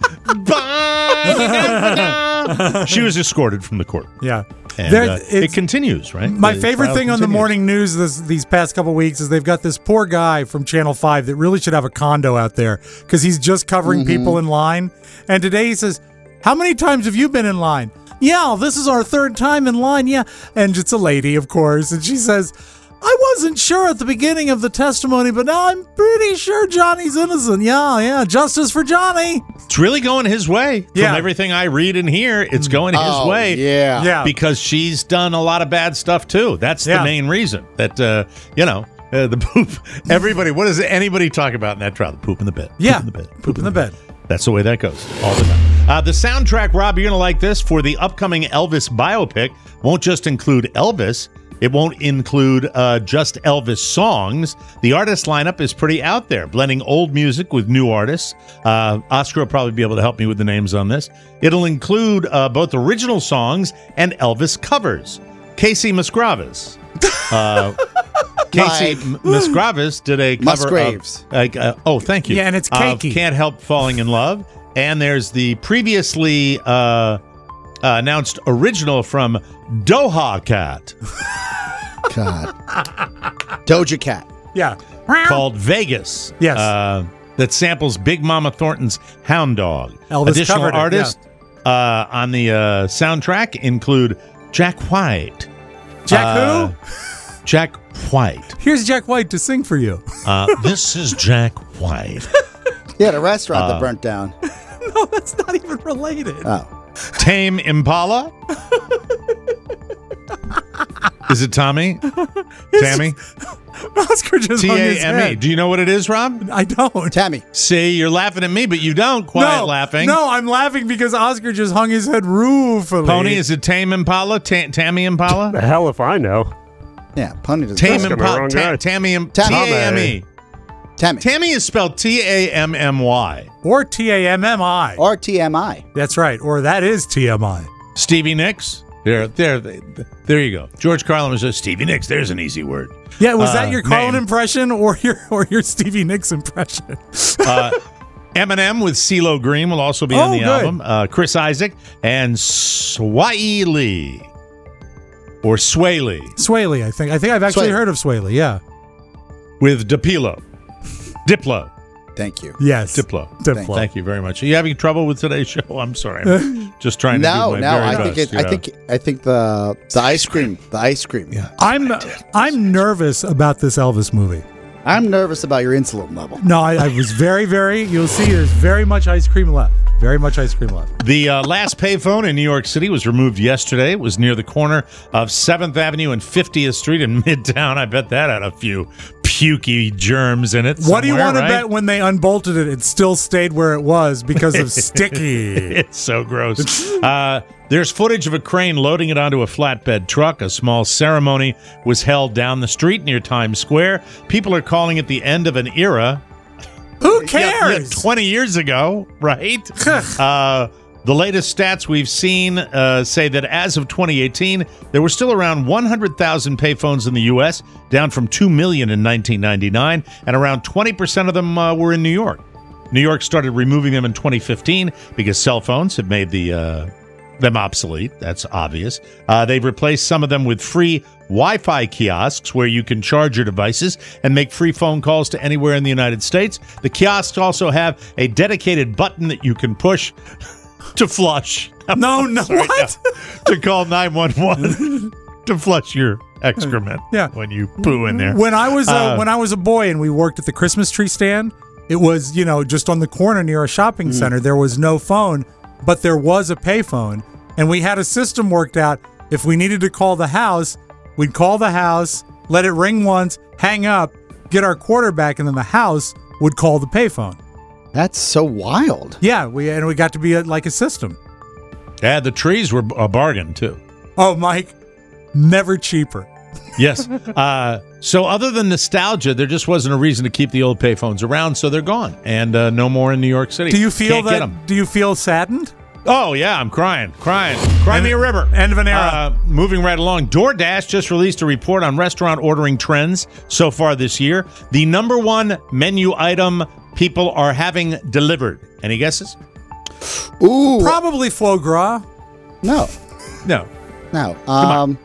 She was escorted from the court. Yeah. And There- uh, it's- it continues, right? My The favorite trial thing on the continues. morning news this, these past couple weeks is they've got this poor guy from Channel five that really should have a condo out there because he's just covering Mm-hmm. people in line. And today he says, "How many times have you been in line?" "Yeah, this is our third time in line." "Yeah." And it's a lady, of course. And she says, "I wasn't sure at the beginning of the testimony, but now I'm pretty sure Johnny's innocent." "Yeah, yeah, justice for Johnny." It's really going his way. From Yeah. everything I read and hear, it's going his Oh, way. yeah. Yeah. Because she's done a lot of bad stuff, too. That's Yeah. the main reason. That, uh, you know, uh, the poop. Everybody, what does anybody talk about in that trial? The poop in the bed. Yeah. Poop in the bed. Poop in the bed. That's the way that goes all the time. Uh, the soundtrack, Rob, you're going to like this, for the upcoming Elvis biopic won't just include Elvis. It won't include uh, just Elvis songs. The artist lineup is pretty out there, blending old music with new artists. Uh, Oscar will probably be able to help me with the names on this. It'll include uh, both original songs and Elvis covers. Casey Musgraves. Uh, Casey Like- M- Musgraves did a cover Musgraves. of... Like, uh, oh, thank you. Yeah, and it's Of cakey. Can't Help Falling in Love. And there's the previously uh, uh, announced original from Doha Cat God. Doja Cat. Yeah. called Vegas. Yes. Uh, that samples Big Mama Thornton's Hound Dog. Elvis Additional covered it, artists uh, on the uh, soundtrack include Jack White. Jack Uh, who? Jack White. Here's Jack White to sing for you. Uh, this is Jack White. Yeah, the restaurant Uh, that burnt down. No, that's not even related. Oh. Tame Impala. Is it Tommy? Tammy? Oscar just T hung A his M E. head. Do you know what it is, Rob? I don't. Tammy. See, you're laughing at me, but you don't. Quiet no, laughing. No, I'm laughing because Oscar just hung his head ruefully. Pony, is it Tame Impala? Ta- Tammy Impala? The hell if I know. Yeah, Pony does Tame Asking the Impala. wrong Ta- guy. Tammy Im- T Tammy. A M E. Tammy. Tammy is spelled T A M M Y. Or T A M M I. Or T M I. That's right. Or that is T M I. Stevie Nicks. There, there, there you go. George Carlin was just Stevie Nicks. There's an easy word. Yeah, was Uh, that your Carlin name. impression or your or your Stevie Nicks impression? Uh, Eminem with CeeLo Green will also be Oh, on the good. album. Uh, Chris Isaac and Sway Lee. Or Sway Lee. Swaley, I think. I think I've actually Swaley. heard of Swaley, yeah. With Diplo. Diplo. Thank you. Yes. Diplo. Diplo. Thank you very much. Are you having trouble with today's show? I'm sorry. I'm just trying to No, do my no. very I best. think it, yeah. I think I think the the ice cream, the ice cream. Yeah. I'm I'm nervous about this Elvis movie. I'm nervous about your insulin level. No, I, I was very, very. You'll see, there's very much ice cream left. Very much ice cream left. The uh, last payphone in New York City was removed yesterday. It was near the corner of seventh Avenue and fiftieth Street in Midtown. I bet that had a few pukey germs in it. What do you somewhere, want to right? bet when they unbolted it, it still stayed where it was because of sticky? It's so gross. Uh, there's footage of a crane loading it onto a flatbed truck. A small ceremony was held down the street near Times Square. People are calling it the end of an era. Who Yeah, yeah, cares? twenty years ago, right? uh, the latest stats we've seen uh, say that as of twenty eighteen, there were still around one hundred thousand payphones in the U S, down from two million in nineteen ninety-nine, and around twenty percent of them uh, were in New York. New York started removing them in twenty fifteen because cell phones have made the uh, them obsolete. That's obvious. Uh, they've replaced some of them with free Wi-Fi kiosks where you can charge your devices and make free phone calls to anywhere in the United States. The kiosks also have a dedicated button that you can push to flush. No, no, Sorry, what? no. To call nine one one to flush your excrement Yeah. when you poo in there. When I was uh, Uh, when I was a boy and we worked at the Christmas tree stand, it was, you know, just on the corner near a shopping center. There was no phone, but there was a payphone, and we had a system worked out. If we needed to call the house, we'd call the house, let it ring once, hang up, get our quarterback, and then the house would call the payphone. That's so wild. Yeah, we and we got to be a, like a system. Yeah, the trees were a bargain too. Oh, Mike, never cheaper. Yes. Uh, so other than nostalgia, there just wasn't a reason to keep the old payphones around, so they're gone and uh, no more in New York City. Do you feel Can't get 'em. that? Do you feel saddened Oh, yeah, I'm crying, crying. Cry me a river. End of an era. Uh, moving right along, DoorDash just released a report on restaurant ordering trends so far this year. The number one menu item people are having delivered. Any guesses? Ooh. Probably foie gras. No. No. No. Um,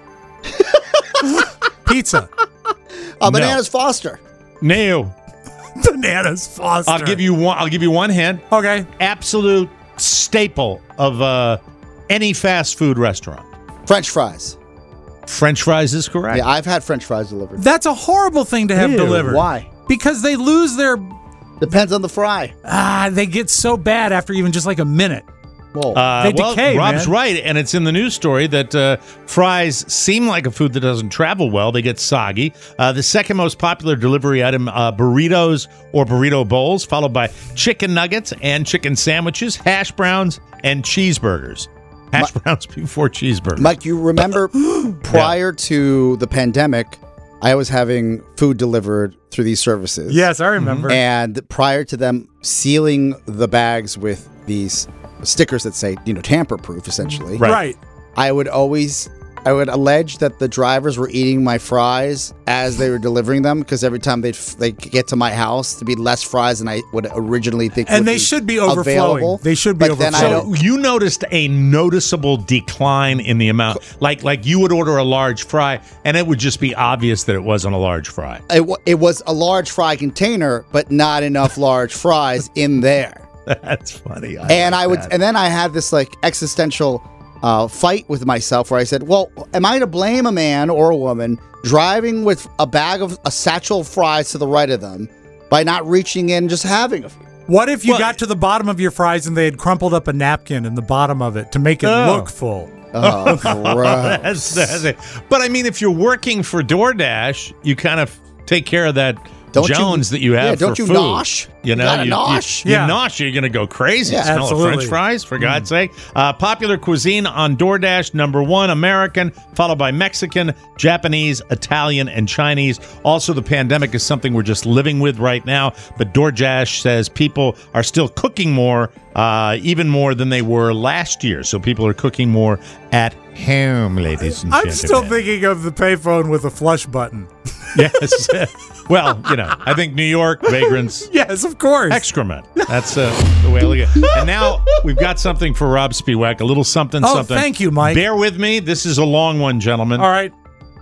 Pizza. uh, Bananas Foster. No. Bananas Foster. I'll give you one. I'll give you one hint. Okay. Absolute staple of uh, any fast food restaurant. French fries. French fries is correct. Yeah, I've had French fries delivered. That's a horrible thing to have Ew, delivered. Why? Because they lose their... Depends on the fry. Ah, they get so bad after even just like a minute. Whoa. Uh, They well, decay, Rob's man. right, and it's in the news story that uh, fries seem like a food that doesn't travel well. They get soggy. Uh, the second most popular delivery item, uh, burritos or burrito bowls, followed by chicken nuggets and chicken sandwiches, hash browns, and cheeseburgers. Hash browns before cheeseburgers. Mike, you remember prior to the pandemic, I was having food delivered through these services. Yes, I remember. And prior to them sealing the bags with these stickers that say, you know, tamper-proof, essentially. Right. right. I would always, I would allege that the drivers were eating my fries as they were delivering them, because every time they'd they get to my house, to be less fries than I would originally think. And would they be should be overflowing. available. They should be But then I overflowing. don't- So you noticed a noticeable decline in the amount. Like like you would order a large fry, and it would just be obvious that it wasn't a large fry. It, wa- it was a large fry container, but not enough large fries in there. That's funny. I and like I would, that. and then I had this like existential uh, fight with myself where I said, "Well, am I to blame a man or a woman driving with a bag of a satchel of fries to the right of them by not reaching in and just having a few?" What if you Well, got to the bottom of your fries and they had crumpled up a napkin in the bottom of it to make it Oh. look full? Oh, gross. that's, that's it. But I mean, if you're working for DoorDash, you kind of take care of that Don't you- Jones that you have yeah, don't for you food. nosh? You know, Gotta you, nosh. You, you Yeah. nosh, you're going to go crazy. Yeah, Smell of absolutely. French fries, for God's sake. Uh, popular cuisine on DoorDash, number one, American, followed by Mexican, Japanese, Italian, and Chinese. Also, the pandemic is something we're just living with right now, but DoorDash says people are still cooking more, uh, even more than they were last year. So people are cooking more at home, ladies and I'm gentlemen. still thinking of the payphone with a flush button. Yes. Well, you know, I think New York, vagrants, Yes, of course. excrement. That's uh, the way I look at it. And now we've got something for Rob Spiewak, a little something, Oh, something. thank you, Mike. Bear with me. This is a long one, gentlemen. All right.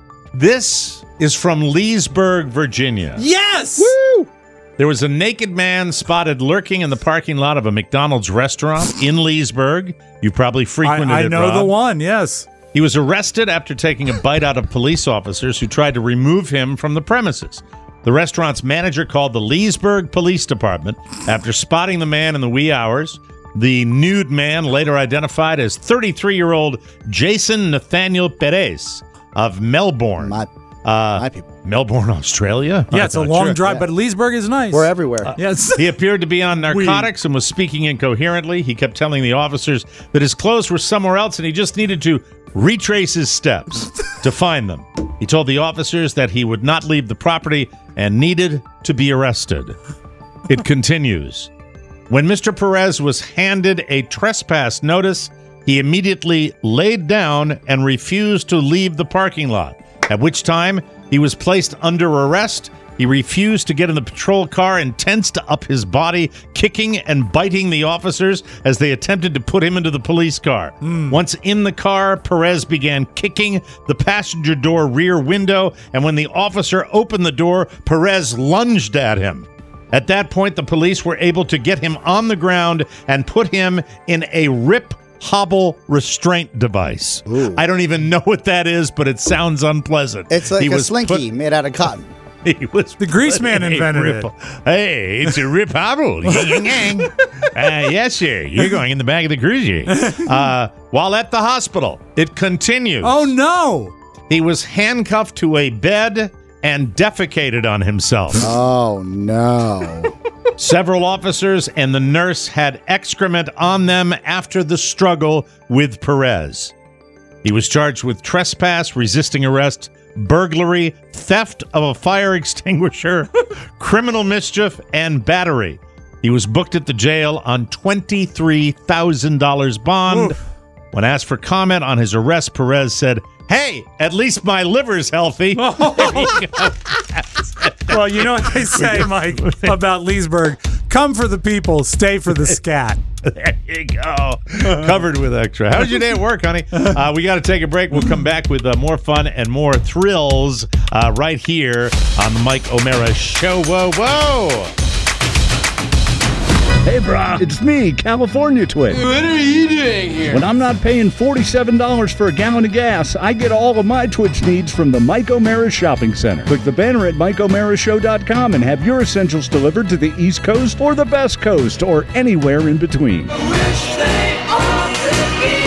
This is from Leesburg, Virginia. Yes. There was a naked man spotted lurking in the parking lot of a McDonald's restaurant in Leesburg. You probably I, frequented I it, know Rob. the one. Yes. He was arrested after taking a bite out of police officers who tried to remove him from the premises. The restaurant's manager called the Leesburg Police Department after spotting the man in the wee hours. The nude man, later identified as thirty-three-year-old Jason Nathaniel Perez of Melbourne. My, uh, my people. Melbourne, Australia? Yeah, it's a I'm not long sure. drive, but Leesburg is nice. We're everywhere. Yes. He appeared to be on narcotics and was speaking incoherently. He kept telling the officers that his clothes were somewhere else and he just needed to retrace his steps to find them. He told the officers that he would not leave the property and needed to be arrested. It continues. When Mister Perez was handed a trespass notice, he immediately laid down and refused to leave the parking lot, at which time he was placed under arrest. He refused to get in the patrol car and tensed up his body, kicking and biting the officers as they attempted to put him into the police car. Mm. Once in the car, Perez began kicking the passenger door rear window, and when the officer opened the door, Perez lunged at him. At that point, the police were able to get him on the ground and put him in a rip hobble restraint device. Ooh. I don't even know what that is, but it sounds unpleasant. It's like He a was slinky put- made out of cotton. He was The grease put man in a invented rip- it. Hey, it's a rip hobble. Yin, yin, yang. uh, yes, sir. You're going in the back of the cruiser. Uh, while at the hospital, it continues. Oh no. He was handcuffed to a bed and defecated on himself. Oh no. Several officers and the nurse had excrement on them after the struggle with Perez. He was charged with trespass, resisting arrest, burglary, theft of a fire extinguisher, criminal mischief, and battery. He was booked at the jail on twenty-three thousand dollars bond. Oof. When asked for comment on his arrest, Perez said, "Hey, at least my liver's healthy." Well, you know what they say, Mike, about Leesburg. Come for the people, stay for the scat. There you go. Covered with extra. How's your day at work, honey? Uh, we got to take a break. We'll come back with uh, more fun and more thrills uh, right here on the Mike O'Mara Show. Whoa, whoa. Hey, brah, it's me, California Twitch. What are you doing here? When I'm not paying forty-seven dollars for a gallon of gas, I get all of my Twitch needs from the Mike O'Mara Shopping Center. Click the banner at Mike O'Mara Show dot com and have your essentials delivered to the East Coast or the Best Coast or anywhere in between. I wish they all could be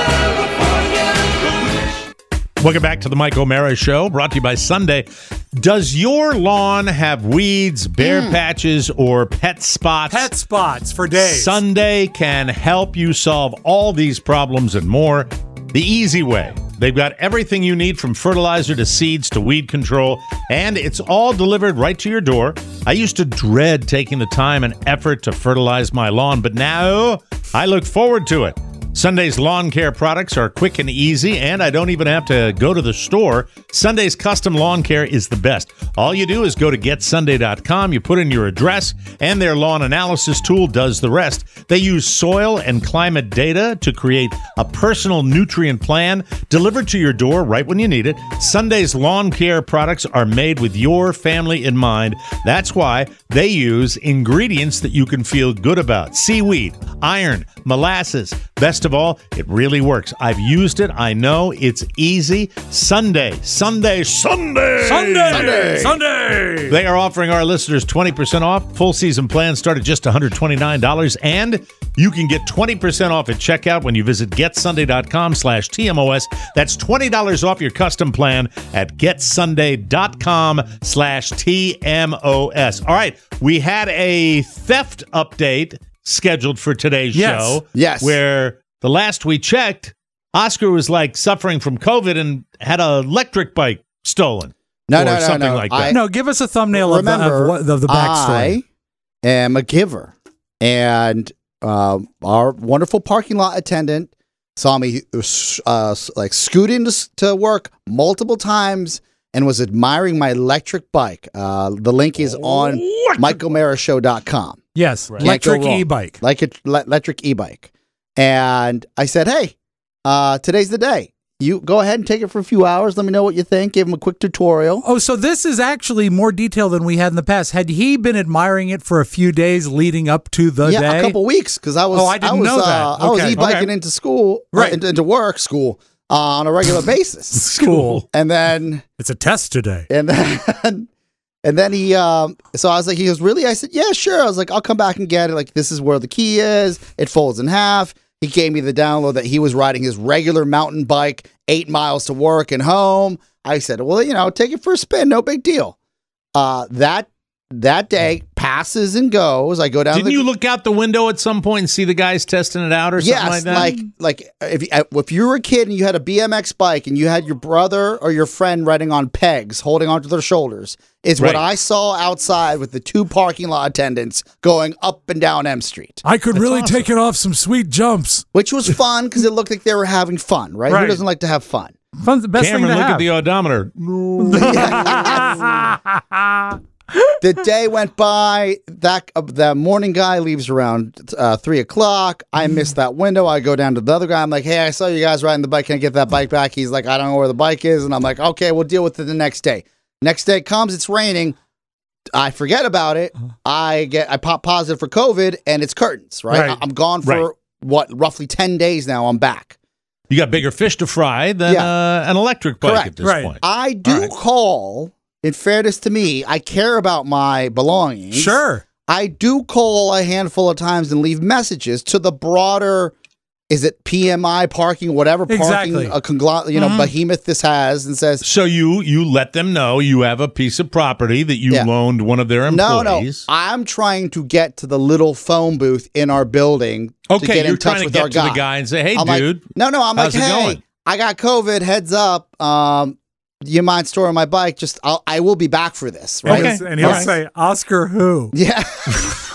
California. Welcome back to the Mike O'Mara Show, brought to you by Sunday. Does your lawn have weeds, bare mm. patches, or pet spots? Pet spots for days. Sunday can help you solve all these problems and more the easy way. They've got everything you need from fertilizer to seeds to weed control, and it's all delivered right to your door. I used to dread taking the time and effort to fertilize my lawn, but now I look forward to it. Sunday's lawn care products are quick and easy, and I don't even have to go to the store. Sunday's custom lawn care is the best. All you do is go to get sunday dot com, you put in your address, and their lawn analysis tool does the rest. They use soil and climate data to create a personal nutrient plan delivered to your door right when you need it. Sunday's lawn care products are made with your family in mind. That's why they use ingredients that you can feel good about. Seaweed, iron, molasses. Best of all, it really works. I've used it. I know it's easy. Sunday, Sunday, Sunday, Sunday, Sunday, Sunday. They are offering our listeners twenty percent off. Full season plans start at just one hundred twenty-nine dollars, and you can get twenty percent off at checkout when you visit get sunday dot com slash T M O S. That's twenty dollars off your custom plan at get sunday dot com slash T M O S. All right, we had a theft update scheduled for today's yes. show. Yes. Where the last we checked, Oscar was like suffering from COVID and had an electric bike stolen. No, or no, no, something no. like that. I, no, give us a thumbnail remember, of, the, of, of the backstory. I am a giver, and uh, our wonderful parking lot attendant saw me uh, like scoot into to work multiple times and was admiring my electric bike. Uh, the link is on Mike O'Mara Show dot com. Yes, right. Electric e-bike. Like a electric e-bike. And I said, hey, uh, today's the day. You go ahead and take it for a few hours. Let me know what you think. Give him a quick tutorial. Oh, so this is actually more detail than we had in the past. Had he been admiring it for a few days leading up to the yeah, day? Yeah, a couple weeks because I was. Oh, I didn't I was, know that. Uh, okay. I was e-biking okay. into school, right? Uh, into, into work, school uh, on a regular basis. School, and then it's a test today. And then, and then he. Um, so I was like, he goes, really? I said, yeah, sure. I was like, I'll come back and get it. Like, this is where the key is. It folds in half. He gave me the download that he was riding his regular mountain bike eight miles to work and home. I said, well, you know, take it for a spin. No big deal. Uh, that that day passes and goes. I go down. Didn't the, you look out the window at some point and see the guys testing it out or something yes, like that? like like if you, if you were a kid and you had a B M X bike and you had your brother or your friend riding on pegs, holding onto their shoulders, is Right. what I saw outside with the two parking lot attendants going up and down M Street. I could really take it off some sweet jumps, which was fun because it looked like they were having fun. Right? Right. Who doesn't like to have fun? Fun's the best Cameron, thing to look have. at the odometer. The day went by. That uh, the morning guy leaves around uh, three o'clock. I missed that window. I go down to the other guy. I'm like, "Hey, I saw you guys riding the bike. Can I get that bike back?" He's like, "I don't know where the bike is." And I'm like, "Okay, we'll deal with it the next day." Next day comes. It's raining. I forget about it. I get I pop positive for COVID, and it's curtains. Right. Right. I'm gone for Right. what roughly ten days now. I'm back. You got bigger fish to fry than Yeah. uh, an electric bike Correct. at this Right. point. I do All right. call. In fairness to me, I care about my belongings. Sure. I do call a handful of times and leave messages to the broader, is it P M I parking, whatever parking Exactly. a conglomerate, you know, Mhm. behemoth this has, and says, So you you let them know you have a piece of property that you Yeah. loaned one of their no, no, employees. I'm trying to get to the little phone booth in our building to Okay, get you're in touch trying to with get our to guy. the guy and say, "Hey, I'm like, dude, no, no, I'm how's like, it hey, going?" I got COVID, heads up. Um, do you mind storing my bike? Just, I'll, I will be back for this, right? And he'll All right. say, Oscar who? Yeah.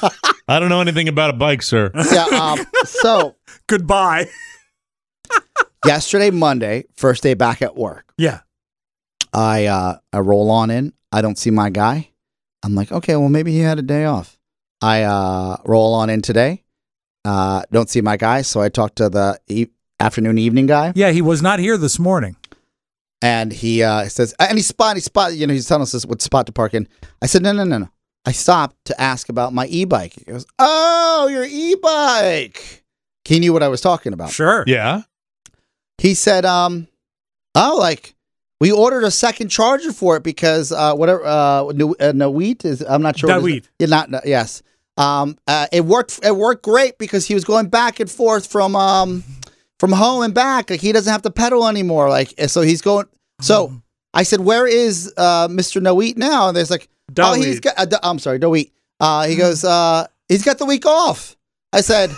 I don't know anything about a bike, sir. Yeah. Um, so goodbye. Yesterday, Monday, first day back at work. Yeah. I uh, I roll on in. I don't see my guy. I'm like, okay, well, maybe he had a day off. I uh, roll on in today. Uh, don't see my guy, so I talk to the e- afternoon evening guy. Yeah, he was not here this morning. And he uh, says, any spot, any spot, you know, he's telling us this, what spot to park in. I said, no, no, no, no. I stopped to ask about my e-bike. He goes, oh, your e-bike. He knew what I was talking about. Sure. Yeah. He said, um, oh, like, we ordered a second charger for it because uh, whatever, uh, no, uh, no wheat is, I'm not sure. No wheat. Yeah, not, no, yes. Um, uh, it worked, it worked great because he was going back and forth from, um, from home and back. Like, he doesn't have to pedal anymore. Like, so he's going, so oh. I said, where is, uh, Mister No Wheat now? And there's like, Don't oh, he's got, uh, I'm sorry, No Wheat. Uh, he goes, uh, he's got the week off. I said,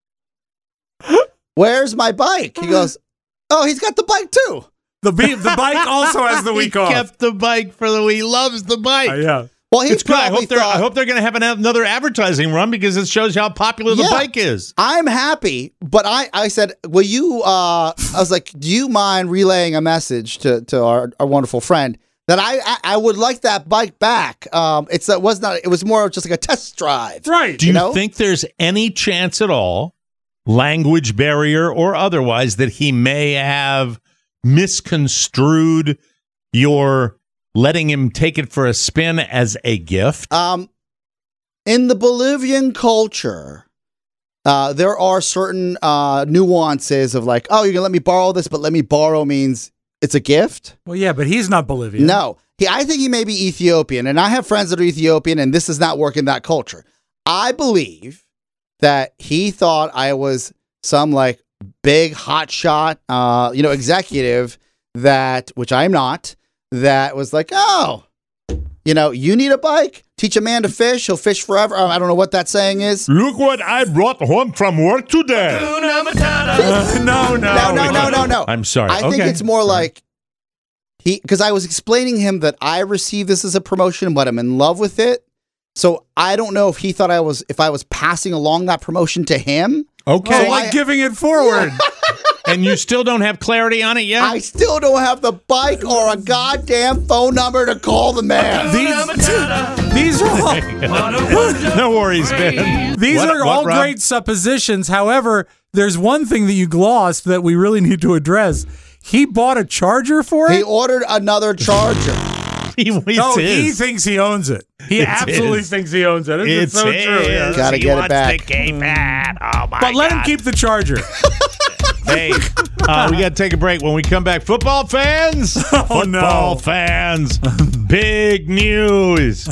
where's my bike? He goes, oh, he's got the bike too. The be- the bike also has the week he off. He kept the bike for the week. He loves the bike. Uh, yeah. Well, he it's good. I hope they're. Thought, I hope they're going to have an, another advertising run because it shows how popular yeah, the bike is. I'm happy, but I, I said, will you? Uh, I was like, do you mind relaying a message to, to our, our wonderful friend that I, I I would like that bike back? Um, it's it was not. It was more just like a test drive. Right. Do you, you know? think there's any chance at all, language barrier or otherwise, that he may have misconstrued your letting him take it for a spin as a gift? Um, in the Bolivian culture, uh, there are certain uh, nuances of like, oh, you're gonna let me borrow this, but let me borrow means it's a gift. Well, yeah, but he's not Bolivian. No, he. I think he may be Ethiopian, and I have friends that are Ethiopian, and this does not work in that culture. I believe that he thought I was some like big hotshot, uh, you know, executive that, which I'm not, that was like, oh, you know, you need a bike? Teach a man to fish, he'll fish forever. I don't know what that saying is. Look what I brought home from work today. Uh, no, no. No, no, no, no, no. I'm sorry. I think okay. it's more like he, because I was explaining him that I received this as a promotion, but I'm in love with it. So I don't know if he thought I was, if I was passing along that promotion to him. Okay. Oh, like I, giving it forward. And you still don't have clarity on it yet? I still don't have the bike or a goddamn phone number to call the man. These, these are all, no worries, Ben. These what, are what, all Rob? great suppositions. However, there's one thing that you glossed that we really need to address. He bought a charger for it? He ordered another charger. He, no, he thinks he owns it. He it's absolutely his. thinks he owns it. It's, It's so his. true. Yeah. Gotta he get it wants back. To keep it. Oh my But let God. him keep the charger. Hey, uh, we got to take a break. When we come back, football fans, Oh, football no. fans, big news,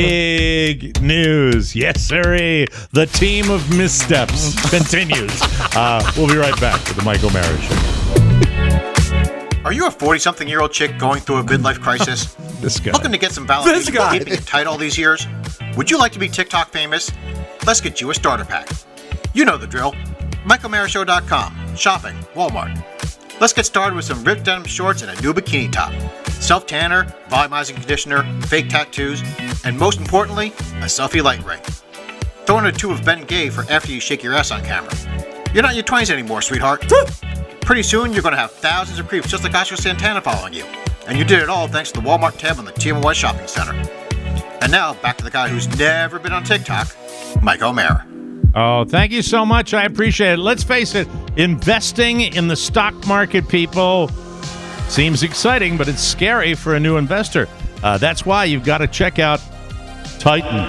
big news. Yes, sirree. The team of missteps continues. Uh, we'll be right back with the Mike O'Mara Show. Are you a forty-something-year-old chick going through a midlife crisis? This guy. Looking to get some This validation guy. for keeping it tight all these years? Would you like to be TikTok famous? Let's get you a starter pack. You know the drill. Mike O'Mara Show dot com. Shopping. Walmart. Let's get started with some ripped denim shorts and a new bikini top. Self-tanner, volumizing conditioner, fake tattoos, and most importantly, a selfie light ring. Throw in a tube of Ben Gay for after you shake your ass on camera. You're not in your twenties anymore, sweetheart. Pretty soon, you're going to have thousands of creeps just like Oscar Santana following you. And you did it all thanks to the Walmart tab on the T M Y Shopping Center. And now, back to the guy who's never been on TikTok, Mike O'Mara. Oh, thank you so much. I appreciate it. Let's face it, investing in the stock market, people, seems exciting, but it's scary for a new investor. Uh, that's why you've got to check out Titan.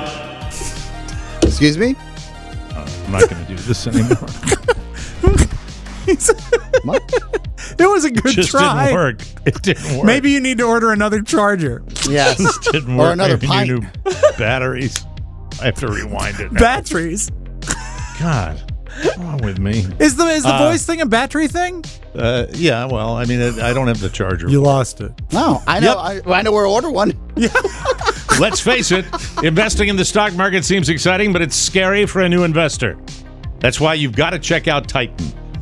Excuse me? Oh, I'm not going to do this anymore. It was a good Just try. didn't work. It didn't work. Maybe you need to order another charger. Yes. It didn't Or work. another Maybe pint. you knew batteries. I have to rewind it now. Batteries. God, what's wrong with me? Is the is the Uh, voice thing a battery thing? Uh, yeah, well, I mean, it, I don't have the charger. You lost it. No, I know. I, I know where to order one. Let's face it, investing in the stock market seems exciting, but it's scary for a new investor. That's why you've got to check out Titan.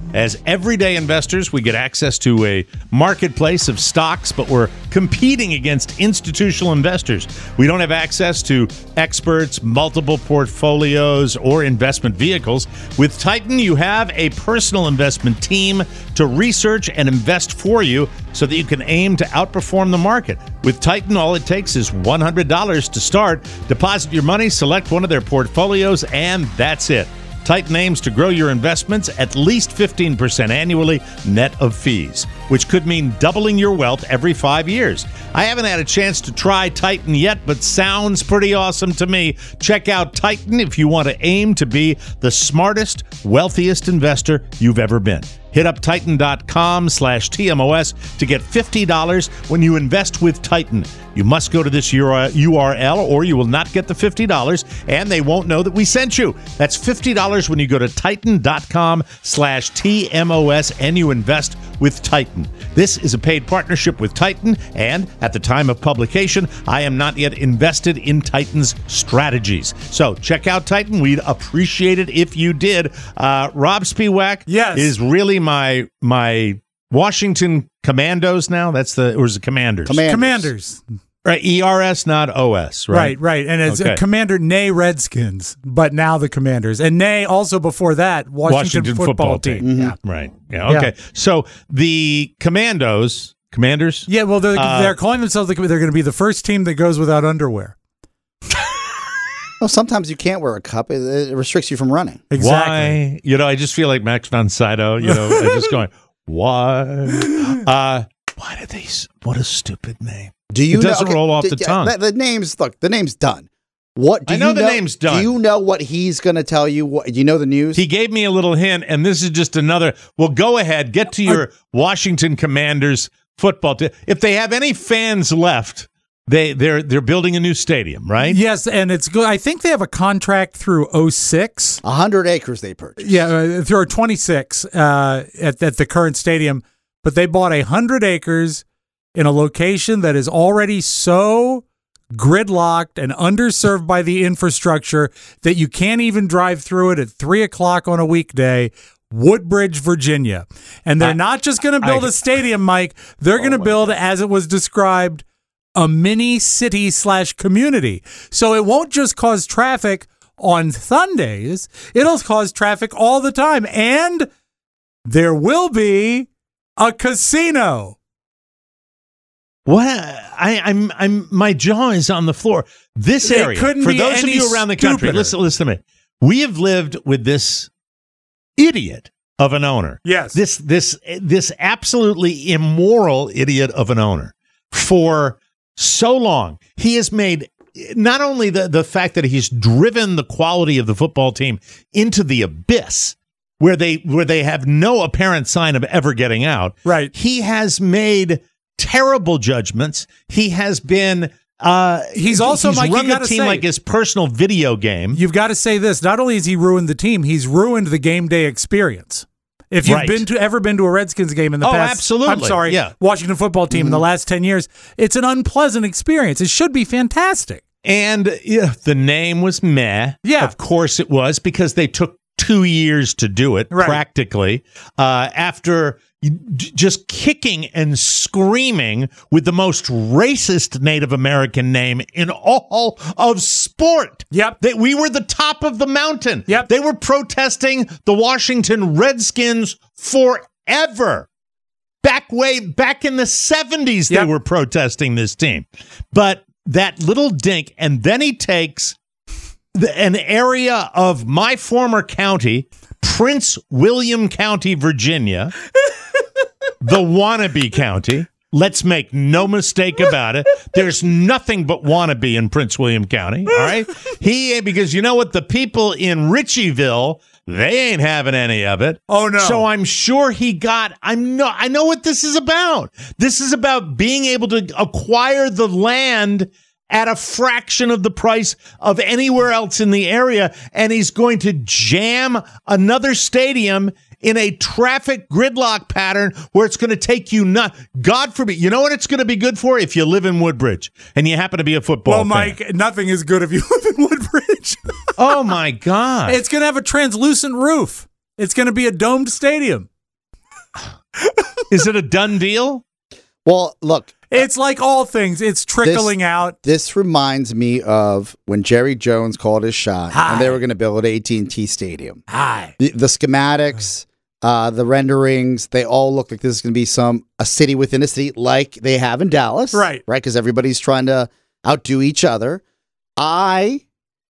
As everyday investors, we get access to a marketplace of stocks, but we're competing against institutional investors. We don't have access to experts, multiple portfolios, or investment vehicles. With Titan, you have a personal investment team to research and invest for you so that you can aim to outperform the market. With Titan, all it takes is one hundred dollars to start. Deposit your money, select one of their portfolios, and that's it. Titan aims to grow your investments at least fifteen percent annually, net of fees, which could mean doubling your wealth every five years. I haven't had a chance to try Titan yet, but sounds pretty awesome to me. Check out Titan if you want to aim to be the smartest, wealthiest investor you've ever been. Hit up Titan.com slash TMOS to get fifty dollars when you invest with Titan. You must go to this U R L or you will not get the fifty dollars, and they won't know that we sent you. That's fifty dollars when you go to Titan.com slash TMOS and you invest with Titan. This is a paid partnership with Titan, and at the time of publication, I am not yet invested in Titan's strategies. So check out Titan. We'd appreciate it if you did. Uh, Rob Spiewak yes. is really my my Washington Commandos now. That's the or is it Commanders? Commanders. Commanders. Right, E R S, not O S, right? Right, right. And it's Okay. uh, Commander Nay Redskins, but now the Commanders. And Nay also before that, Washington, Washington football, football team. team. Yeah. Right. Yeah. Okay. Yeah. So the Commandos, Commanders. Yeah, well, they're, Uh, they're calling themselves, the, they're going to be the first team that goes without underwear. Well, sometimes you can't wear a cup. It, it restricts you from running. Exactly. Why? You know, I just feel like Max von Sydow. You know, I'm just going, why? Uh, why did they? s- What a stupid name. Do you It doesn't know, okay, roll off d- the yeah, tongue. The, the name's look. The name's done. What do I you know the name's done. Do you know what he's going to tell you? What do you know the news? He gave me a little hint, and this is just another. Well, go ahead, get to your Washington Commanders football team. If they have any fans left, they they're they're building a new stadium, right? Yes, and it's good. I think they have a contract through oh six. A hundred acres they purchased. Yeah, uh, through twenty-six uh, at, at the current stadium, but they bought a hundred acres in a location that is already so gridlocked and underserved by the infrastructure that you can't even drive through it at three o'clock on a weekday. Woodbridge, Virginia, and they're I- not just going to build I- a stadium, Mike. They're going to build, as it was described, a mini city slash community. So it won't just cause traffic on Sundays, it'll cause traffic all the time. And there will be a casino. What I, I'm, I'm, my jaw is on the floor. This It area, couldn't for be those of any you around the country, stupider. listen, listen to me. We have lived with this idiot of an owner. Yes. This, this, this absolutely immoral idiot of an owner for so long. He has made not only the, the fact that he's driven the quality of the football team into the abyss where they, where they have no apparent sign of ever getting out. Right. He has made terrible judgments. He has been uh He's also, he's Mike, you run the gotta team say- like his personal video game. You've got to say this. Not only has he ruined the team, he's ruined the game day experience. If you've Right. been to ever been to a Redskins game in the Oh, past, absolutely. I'm sorry, Yeah. Washington football team in the last ten years, it's an unpleasant experience. It should be fantastic. And yeah, the name was meh. Yeah. Of course it was, because they took two years to do it, Right. practically, uh, after d- just kicking and screaming with the most racist Native American name in all of sport. Yep. That we were the top of the mountain. Yep. They were protesting the Washington Redskins forever. Back way back in the seventies, Yep. they were protesting this team. But that little dink, and then he takes the, an area of my former county, Prince William County, Virginia, the wannabe county. Let's make no mistake about it. There's nothing but wannabe in Prince William County. All right. He, because you know what? The people in Ritchieville, they ain't having any of it. Oh, no. So I'm sure he got, I'm no, I know what this is about. This is about being able to acquire the land at a fraction of the price of anywhere else in the area. And he's going to jam another stadium in a traffic gridlock pattern where it's going to take you not. God forbid. You know what it's going to be good for? If you live in Woodbridge and you happen to be a football Well, fan. Mike, nothing is good if you live in Woodbridge. Oh, my God. It's going to have a translucent roof. It's going to be a domed stadium. Is it a done deal? Well, look. It's like all things. It's trickling this, out. This reminds me of when Jerry Jones called his shot, Hi. and they were going to build A T and T Stadium. Hi. The, the schematics, uh, the renderings, they all look like this is going to be some a city within a city, like they have in Dallas, right? Right, because everybody's trying to outdo each other. I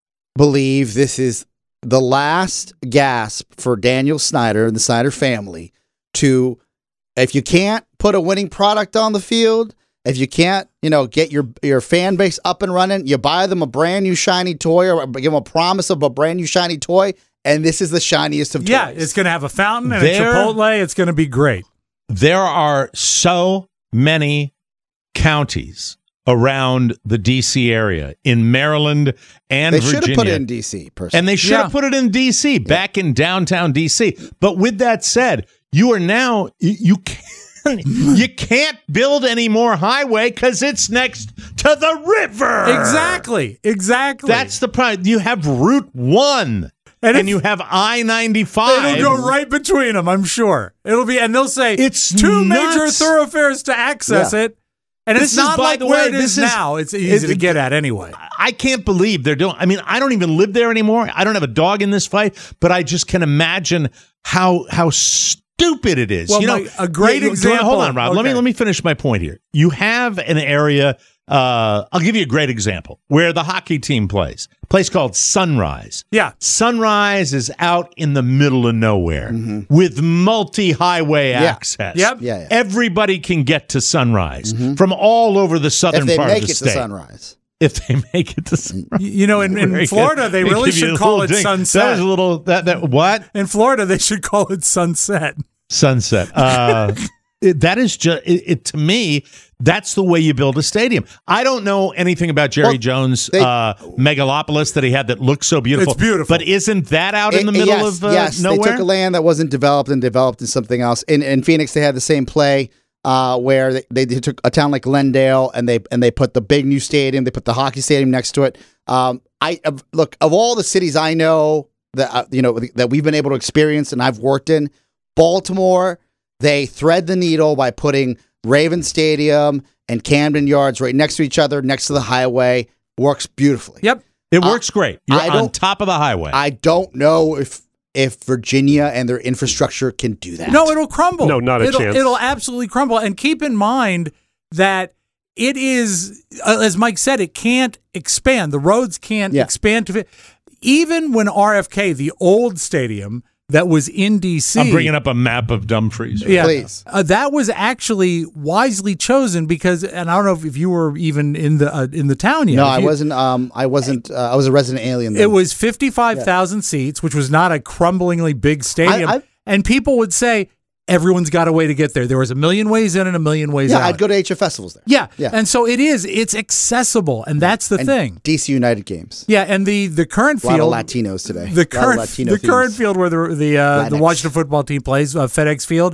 believe this is the last gasp for Daniel Snyder and the Snyder family to, if you can't put a winning product on the field, if you can't, you know, get your your fan base up and running, you buy them a brand new shiny toy or give them a promise of a brand new shiny toy, and this is the shiniest of toys. Yeah, it's going to have a fountain and There- a Chipotle. It's going to be great. There are so many counties around the D C area, in Maryland and They Virginia. should have put it in D C, personally. And they should Yeah. have put it in D C, back in downtown D C. But with that said, you are now, you, you can't, you can't build any more highway because it's next to the river. Exactly. Exactly. That's the problem. You have Route one. And And, if- you have I ninety-five. It'll go right between them, I'm sure. It'll be, and they'll say It's two nuts. major thoroughfares to access Yeah. it. And This it's is, not by like the where way, it is this is- now. It's easy it- to get at anyway. I can't believe they're doing. I mean, I don't even live there anymore. I don't have a dog in this fight, but I just can imagine how how stupid it is. Well, you know, Mike, a great Yeah, you- example- Hold on, Rob. Let me okay. let me finish my point here. You have an area. Uh, I'll give you a great example where the hockey team plays. A place called Sunrise. Yeah. Sunrise is out in the middle of nowhere with multi-highway access. Yep. Yeah, yeah. Everybody can get to Sunrise from all over the southern if they part make of the it state. to Sunrise. If they make it to Sunrise. You know, in, in Very Florida, good. they really give you should a call little it ding. sunset. That was a little that that what In Florida, they should call it sunset. sunset. Uh, it, that is just it, it to me. That's the way you build a stadium. I don't know anything about Jerry Well, Jones' they- uh, megalopolis that he had that looks so beautiful. It's beautiful. but isn't that out in the It- middle yes, of uh, yes, nowhere? they took a land that wasn't developed and developed in something else. In in Phoenix, they had the same play uh, where they, they took a town like Glendale and they and they put the big new stadium. They put the hockey stadium next to it. Um, I of- look of all the cities I know that uh, you know that we've been able to experience and I've worked in, Baltimore, they thread the needle by putting Raven Stadium and Camden Yards right next to each other, next to the highway. Works beautifully. Yep. It Uh, works great. You're I on don't- top of the highway. I don't know if if Virginia and their infrastructure can do that. No, it'll crumble. No, not a it'll, chance. It'll absolutely crumble. And keep in mind that it is, uh, as Mike said, it can't expand. The roads can't Yeah. expand to fit. Even when R F K, the old stadium that was in D C, I'm bringing up a map of Dumfries. yeah, Please. Uh, that was actually wisely chosen because, and I don't know if, if you were even in the uh, in the town yet. No, If I you- wasn't. Um, I wasn't. Uh, I was a resident alien. Then. It was fifty-five thousand seats, which was not a crumblingly big stadium. I- I- and people would say, everyone's got a way to get there. There was a million ways in and a million ways Yeah, out. I'd go to H F festivals there. Yeah. Yeah. And so it is, it's accessible. And that's the And thing. D C United games. Yeah. And the, the current A lot field, of Latinos today. the A lot of current, Latino the current themes. field where the, the, uh, the Latinx. Washington football team plays, uh, FedEx Field,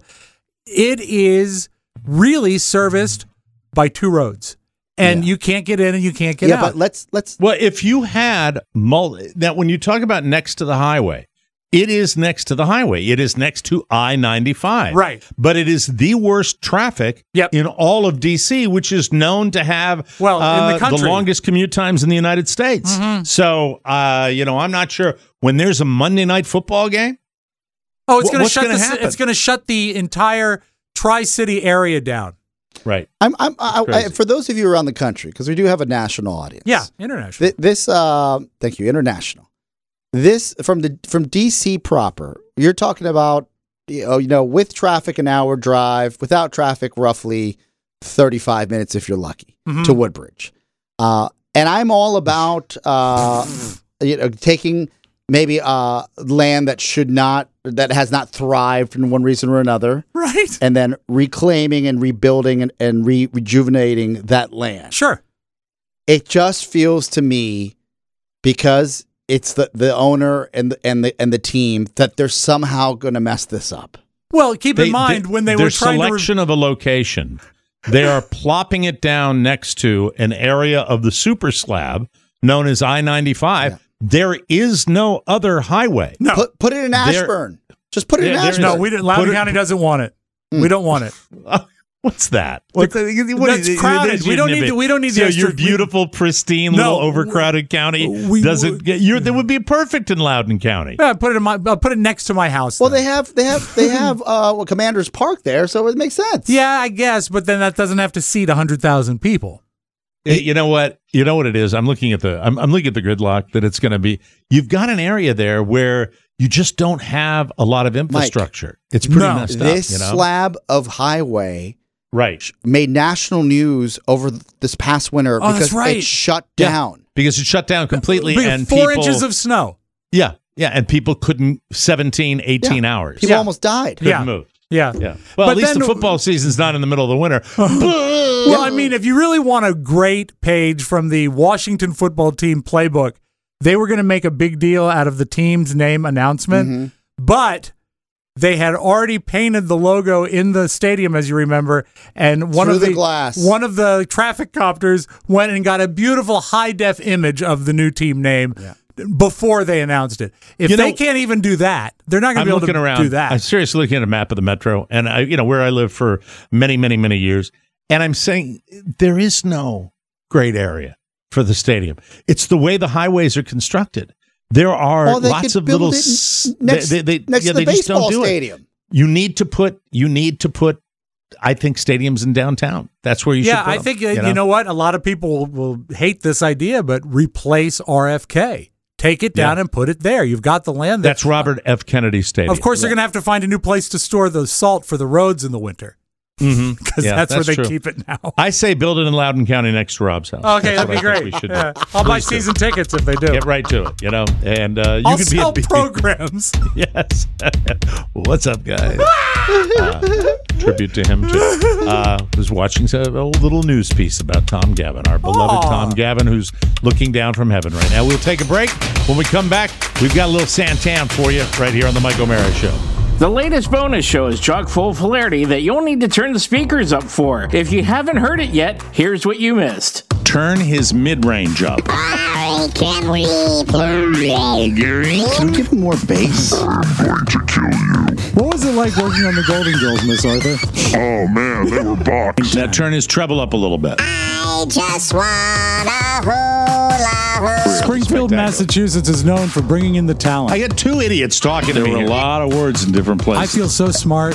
it is really serviced by two roads. And Yeah. you can't get in and you can't get yeah, out. but let's let's. Well, if you had mul- now, when you talk about next to the highway, it is next to the highway. It is next to I ninety-five. Right. But it is the worst traffic Yep. in all of D C, which is known to have Well, in the uh, country. longest commute times in the United States. Mm-hmm. So, uh, you know, I'm not sure. When there's a Monday night football game, oh, it's wh- going to what's shut gonna the, happen? it's going to shut the entire Tri-City area down. right. I'm. I'm. I, I, crazy. for those of you around the country, because we do have a national audience. Yeah. International. Th- this. Uh, thank you. International. This from the from D C proper. You're talking about. You know, you know, with traffic, an hour drive. Without traffic, roughly thirty-five minutes if you're lucky Mhm. to Woodbridge. Uh, and I'm all about uh, you know taking maybe uh, land that should not that has not thrived for one reason or another, Right. and then reclaiming and rebuilding and, and re- rejuvenating that land. Sure. It just feels to me because it's the, the owner and the, and the and the team that they're somehow going to mess this up. Well, keep They- in mind they- when they their were trying selection of a location, they are plopping it down next to an area of the super slab known as I ninety-five. Yeah. There is no other highway. to no, Put put it in There- Ashburn. Just put it in there- there's Ashburn. no, we didn't. Loudoun Put it- County doesn't want it. We don't want it. What's that? What's that? What That's is, crowded. Is We don't need to- we don't need so the extra- your beautiful, pristine, No, little overcrowded county we- doesn't get. You're, that would be perfect in Loudoun County. Yeah, put it in my. I'll put it next to my house. Well, then. they have they have they have uh, well, Commander's Park there, so it makes sense. Yeah, I guess, but then that doesn't have to seat a hundred thousand people. It- you know what? You know what it is. I'm looking at the. I'm, I'm looking at the gridlock that it's going to be. You've got an area there where you just don't have a lot of infrastructure. Mike, it's pretty no, messed this up. You know? slab of highway. Right. Made national news over this past winter Oh, because that's right. it shut Yeah, down. because it shut down completely, Big- and four people, inches of snow. yeah, yeah, and people couldn't seventeen, eighteen Yeah. hours. People Yeah. almost died. Couldn't Yeah. move. Yeah, Yeah. Well, But at least then- the football season's not in the middle of the winter. Well, I mean, if you really want a great page from the Washington football team playbook, they were going to make a big deal out of the team's name announcement, Mm-hmm. but they had already painted the logo in the stadium, as you remember, and one Through of the the, glass. one of the traffic copters went and got a beautiful high def image of the new team name. Before they announced it, if You they know, can't even do that, they're not going I'm to be able looking to around. do that. I'm seriously looking at a map of the metro, and I, you know, where I lived for many, many, many years, and I'm saying there is no great area for the stadium. It's the way the highways are constructed. There are Oh, they lots could of build little it s- next- they, they, next yeah, to the they just don't baseball do it. stadium. You need to put. You need to put. I think stadiums in downtown. That's where you should. yeah, put I them, think uh, you know? you know what? A lot of people will, will hate this idea, but replace R F K. Take it down Yeah. and put it there. You've got the land there. That's Robert F. Kennedy Stadium. Of course, they're going to have to find a new place to store the salt for the roads in the winter Mhm. because Yeah, that's, where they true. keep it now. I say build it in Loudoun County next to Rob's house. Okay, That's that'd be what I think great. We should Yeah. do. I'll buy Please do. season tickets if they do. Get right to it, you know, and uh, you I'll could be sell a big programs. Yes. What's up, guys? Uh, tribute to him too. Uh, was watching a old little news piece about Tom Gavin, our beloved Aw. Tom Gavin, who's looking down from heaven right now. We'll take a break. When we come back, we've got a little Santan for you right here on the Mike O'Mara Show. The latest bonus show is chock full of hilarity that you'll need to turn the speakers up for. If you haven't heard it yet, here's what you missed. Turn his mid-range up. Can we play? Can we give him more bass? What was it like working on the Golden Girls, Miss Arthur? Oh man, they were boxed. Now turn his treble up a little bit. I just wanna hula hoop. Springfield, Massachusetts is known for bringing in the talent. I got two idiots talking to me. There were a lot of words in different places. I feel so smart.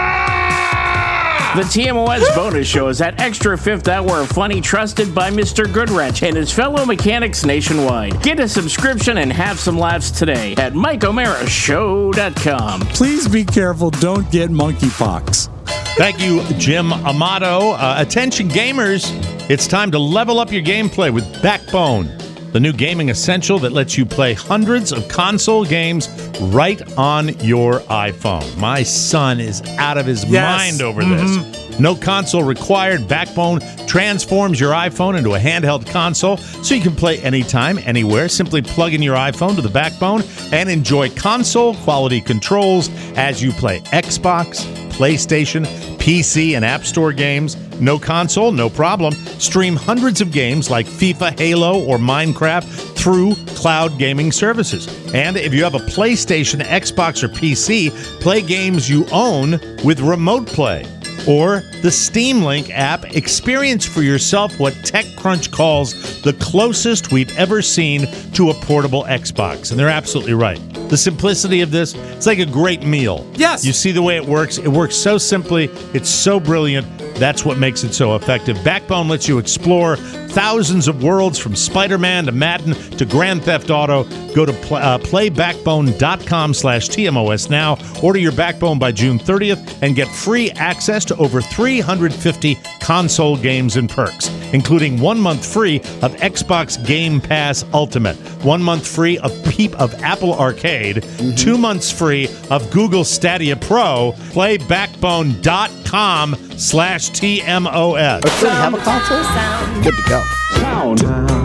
The T M O S bonus show is that extra fifth hour of funny trusted by Mister Goodrich and his fellow mechanics nationwide. Get a subscription and have some laughs today at Mike O'Mara Show dot com. Please be careful. Don't get monkeypox. Thank you, Jim Amato. Uh, attention gamers, it's time to level up your gameplay with Backbone, the new gaming essential that lets you play hundreds of console games right on your iPhone. My son is out of his Yes. mind over Mhm. this. No console required. Backbone transforms your iPhone into a handheld console so you can play anytime, anywhere. Simply plug in your iPhone to the Backbone and enjoy console-quality controls as you play Xbox, PlayStation, P C, and App Store games. No console, no problem. Stream hundreds of games like FIFA, Halo, or Minecraft through cloud gaming services. And if you have a PlayStation, Xbox, or P C, play games you own with Remote Play. Or the Steam Link app, experience for yourself what TechCrunch calls the closest we've ever seen to a portable Xbox. And they're absolutely right. The simplicity of this, it's like a great meal. Yes. You see the way it works. It works so simply. It's so brilliant. That's what makes it so effective. Backbone lets you explore thousands of worlds from Spider-Man to Madden to Grand Theft Auto. Go to pl- uh, playbackbone.com slash TMOS now. Order your Backbone by June thirtieth and get free access to over three hundred fifty console games and perks, including one month free of Xbox Game Pass Ultimate, one month free of Peep of Apple Arcade, mm-hmm. two months free of Google Stadia Pro. Playbackbone.com slash TMOS. Let's really have a console? Good to go. Sound.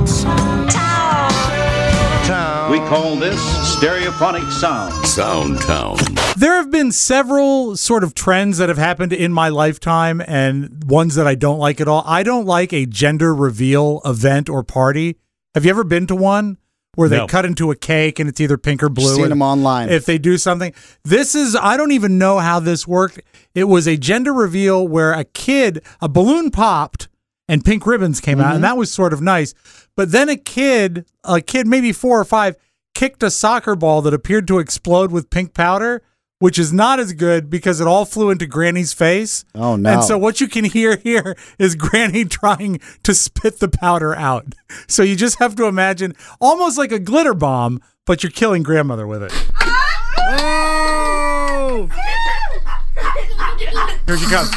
We call this stereophonic sound. Soundtown. There have been several sort of trends that have happened in my lifetime and ones that I don't like at all. I don't like a gender reveal event or party. Have you ever been to one where they No. cut into a cake and it's either pink or blue. Seen and them online. If they do something, this is, I don't even know how this worked. It was a gender reveal where a kid, a balloon popped and pink ribbons came out, and that was sort of nice. But then a kid, a kid maybe four or five, kicked a soccer ball that appeared to explode with pink powder, which is not as good because it all flew into Granny's face. Oh, no. And so what you can hear here is Granny trying to spit the powder out. So you just have to imagine almost like a glitter bomb, but you're killing grandmother with it. Oh! Here she comes.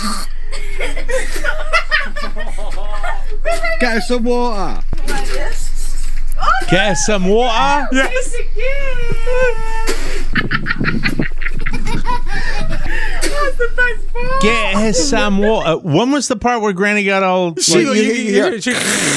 Get her some water. Get some water. Yes. That's the best part. Get her some water. When was the part where Granny got all? She, like, you- you- she-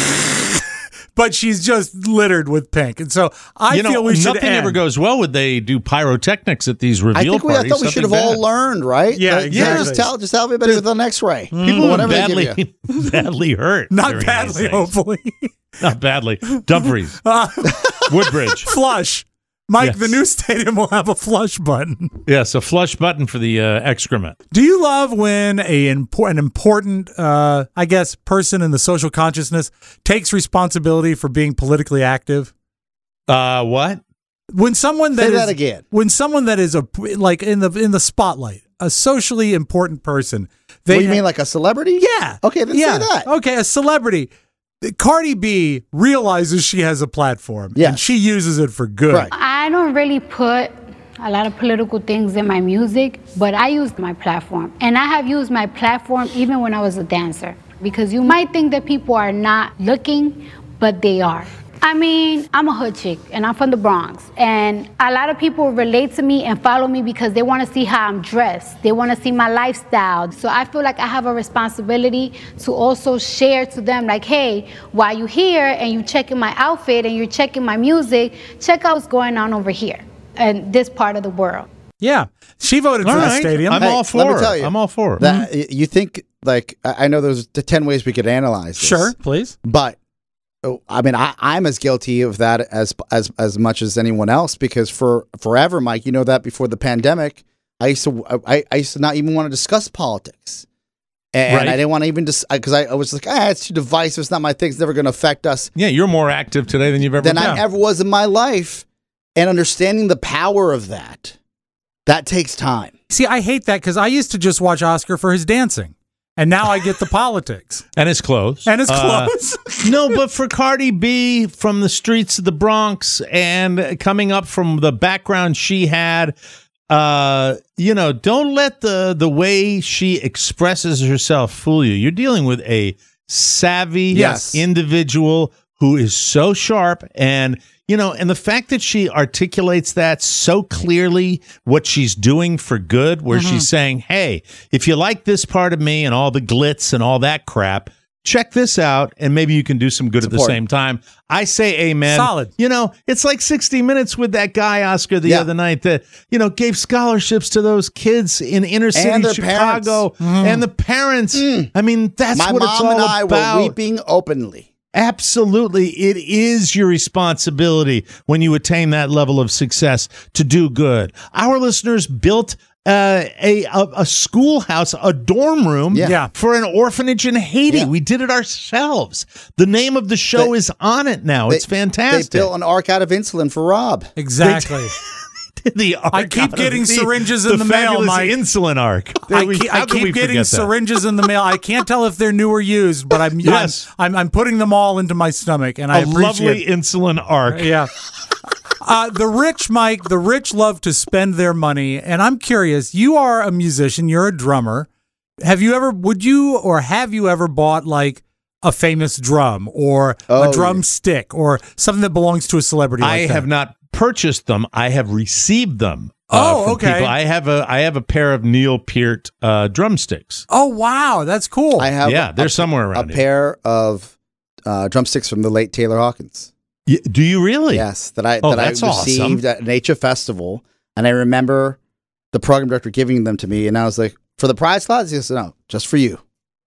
but she's just littered with pink, and so I you know, feel we should nothing end. ever goes well when they do pyrotechnics at these reveal I think we, I parties. thought we should have Something all bad. learned, right? Yeah, Like, exactly. Just tell, just tell everybody with an X-ray. People Or whatever they badly, give you. badly hurt. Not during these badly, things. hopefully. Not badly. Dumfries. Uh, Woodbridge. Flush. Mike, Yes. the new stadium will have a flush button. Yes, a flush button for the uh, excrement. Do you love when a impor- an important, uh, I guess, person in the social consciousness takes responsibility for being politically active? Uh, what? When someone that Say is that again. when someone that is a like in the in the spotlight, a socially important person. They What, you mean like a celebrity? Yeah. Okay, then yeah. say that. Okay, a celebrity. Cardi B realizes she has a platform, Yes. and she uses it for good. Right. I don't really put a lot of political things in my music, but I use my platform. And I have used my platform even when I was a dancer. Because you might think that people are not looking, but they are. I mean, I'm a hood chick and I'm from the Bronx. And a lot of people relate to me and follow me because they want to see how I'm dressed. They want to see my lifestyle. So I feel like I have a responsibility to also share to them like, hey, while you're here and you're checking my outfit and you're checking my music, check out what's going on over here in this part of the world. Yeah, she voted All for the right. stadium. I'm Hey, all for let me it. tell you, I'm all for it. That y- you think like I I know there's the ten ways we could analyze this. Sure, please. But oh, I mean, I, I'm as guilty of that as as as much as anyone else because for forever, Mike, you know that before the pandemic, I used to I, I used to not even want to discuss politics, and Right. I didn't want to even just because I, I was like, ah, it's too divisive. It's not my thing. It's never going to affect us. Yeah, you're more active today than you've ever Than been. I ever was in my life, and understanding the power of that, that takes time. See, I hate that because I used to just watch Oscar for his dancing, and now I get the politics And his clothes. and his Uh, clothes. no, but for Cardi B from the streets of the Bronx and coming up from the background she had, uh, you know, don't let the the way she expresses herself fool you. You're dealing with a savvy Yes. individual who is so sharp and you know, and the fact that she articulates that so clearly, what she's doing for good, where Mm-hmm. she's saying, hey, if you like this part of me and all the glitz and all that crap, check this out and maybe you can do some good at the important. same time. I say amen. Solid. You know, it's like sixty minutes with that guy, Oscar, the Yeah. other night that, you know, gave scholarships to those kids in inner city And their Chicago and the parents. I mean, that's my what it's mom all and I about. were weeping openly. Absolutely. It is your responsibility when you attain that level of success to do good. Our listeners built uh, a, a a schoolhouse, a dorm room Yeah. Yeah. for an orphanage in Haiti. Yeah. We did it ourselves. The name of the show They- is on it now. They- it's fantastic. They built an arc out of insulin for Rob. Exactly. the arc I keep out of getting the- syringes in the mail, fabulous Mike. insulin arc. I We- keep, how I could we keep getting forget that? syringes in the mail. I can't tell if they're new or used, but I'm Yes. I'm, I'm I'm putting them all into my stomach, and I A appreciate lovely insulin arc. Yeah. Uh, the rich, Mike, the rich love to spend their money. And I'm curious, you are a musician, you're a drummer. Have you ever, would you or have you ever bought like a famous drum or Oh, a drum stick or something that belongs to a celebrity like I that? have not purchased them. I have received them. Oh, from okay. people. I have a I have a pair of Neil Peart uh, drumsticks. Oh, wow. That's cool. I have Yeah, a, they're somewhere a around here. pair of uh, drumsticks from the late Taylor Hawkins. Y- do you really? Yes, that I Oh, that I that's awesome. received at an H F festival, and I remember the program director giving them to me, and I was like, "For the prize slots?" He said, "No, just for you." Well,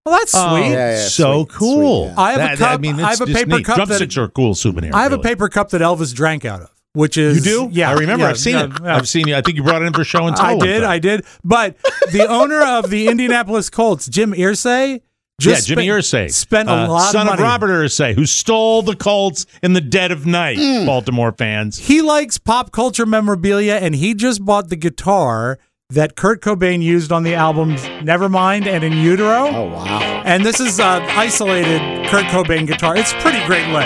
Well, that's sweet. Oh, Yeah, yeah, so sweet, cool. sweet, yeah. I have That- a cup. I mean, I it's have a just paper neat. cup. Drumsticks that, are a cool souvenir. I have really. a paper cup that Elvis drank out of, which is You do? Yeah, I remember. yeah, I've seen yeah, it. yeah. I've seen you. I think you brought it in for show and tell. I one did. time. I did. But the owner of the Indianapolis Colts, Jim Irsay, just yeah, Jimmy spent, Irsay, spent a uh, lot son of money. of Robert Irsay, who stole the Colts in the dead of night. Mm. Baltimore fans. He likes pop culture memorabilia, and he just bought the guitar that Kurt Cobain used on the albums Nevermind and In Utero. Oh, wow. And this is an isolated Kurt Cobain guitar. It's pretty great lick.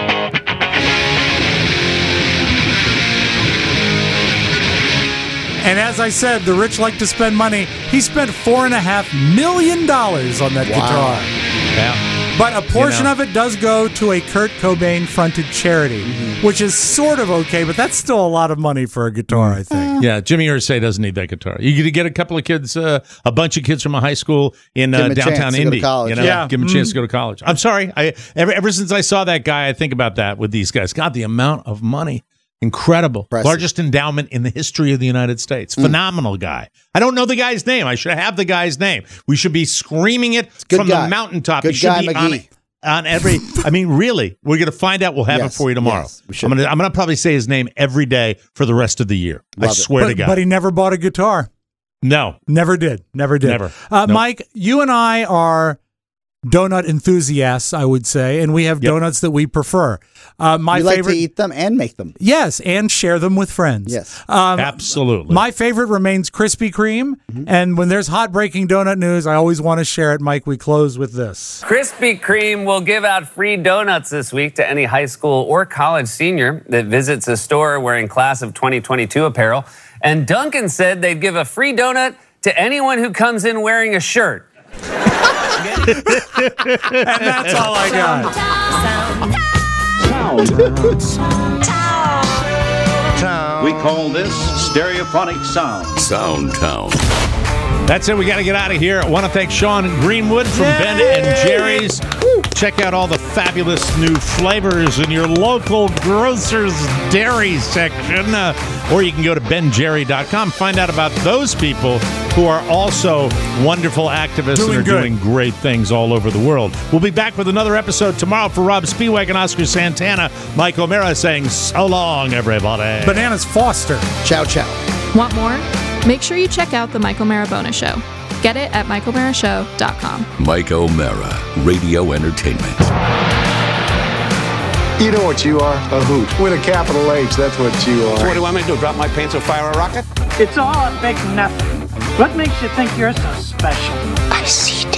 And as I said, the rich like to spend money. He spent four and a half million dollars on that Wow. guitar. Yeah. But a portion You know. of it does go to a Kurt Cobain fronted charity, Mm-hmm. which is sort of okay, but that's still a lot of money for a guitar, I think. Yeah, Jimmy Irsay doesn't need that guitar. You get to get a couple of kids, uh, a bunch of kids from a high school in Give uh, 'em a chance downtown to go to Indy. college. You know, Yeah. give them a Mm. chance to go to college. I'm sorry. I ever, ever since I saw that guy, I think about that with these guys. God, the amount of money. Incredible. Impressive. Largest endowment in the history of the United States. Mm. Phenomenal guy. I don't know the guy's name. I should have the guy's name. We should be screaming it Good from guy. the mountaintop. Good He should guy, be McGee. on, on every. I mean, really, we're going to find out. We'll have Yes, it for you tomorrow. yes, we should. I'm going to. I'm going to probably say his name every day for the rest of the year. I Love it. swear to But, God. but he never bought a guitar. no. Never did. Never did. Never. Uh, Nope. Mike, you and I are donut enthusiasts, I would say, and we have Yep. donuts that we prefer. Uh, my you like favorite, to eat them and make them. yes, and share them with friends. Yes. Um, Absolutely. My favorite remains Krispy Kreme, and when there's hot breaking donut news, I always want to share it. Mike, we close with this. Krispy Kreme will give out free donuts this week to any high school or college senior that visits a store wearing class of twenty twenty-two apparel. And Dunkin' said they'd give a free donut to anyone who comes in wearing a shirt. And that's all I got. We call this stereophonic sound. Sound Town. That's it. We got to get out of here. I want to thank Sean Greenwood from Ben and Jerry's. Check out all the fabulous new flavors in your local grocer's dairy section. Uh, or you can go to ben jerry dot com. Find out about those people who are also wonderful activists Doing and are good. doing great things all over the world. We'll be back with another episode tomorrow. For Rob Spiewak and Oscar Santana, Mike O'Mara saying so long, everybody. Bananas Foster. Ciao, ciao. Want more? Make sure you check out the Michael Mara Bonus Show. Get it at michael mara show dot com. Mike O'Mara, Radio Entertainment. You know what you are? A hoot. With a capital H, that's what you are. So what do you want me to do? Drop my pants or fire a rocket? It's all a big nothing. What makes you think you're so special? I see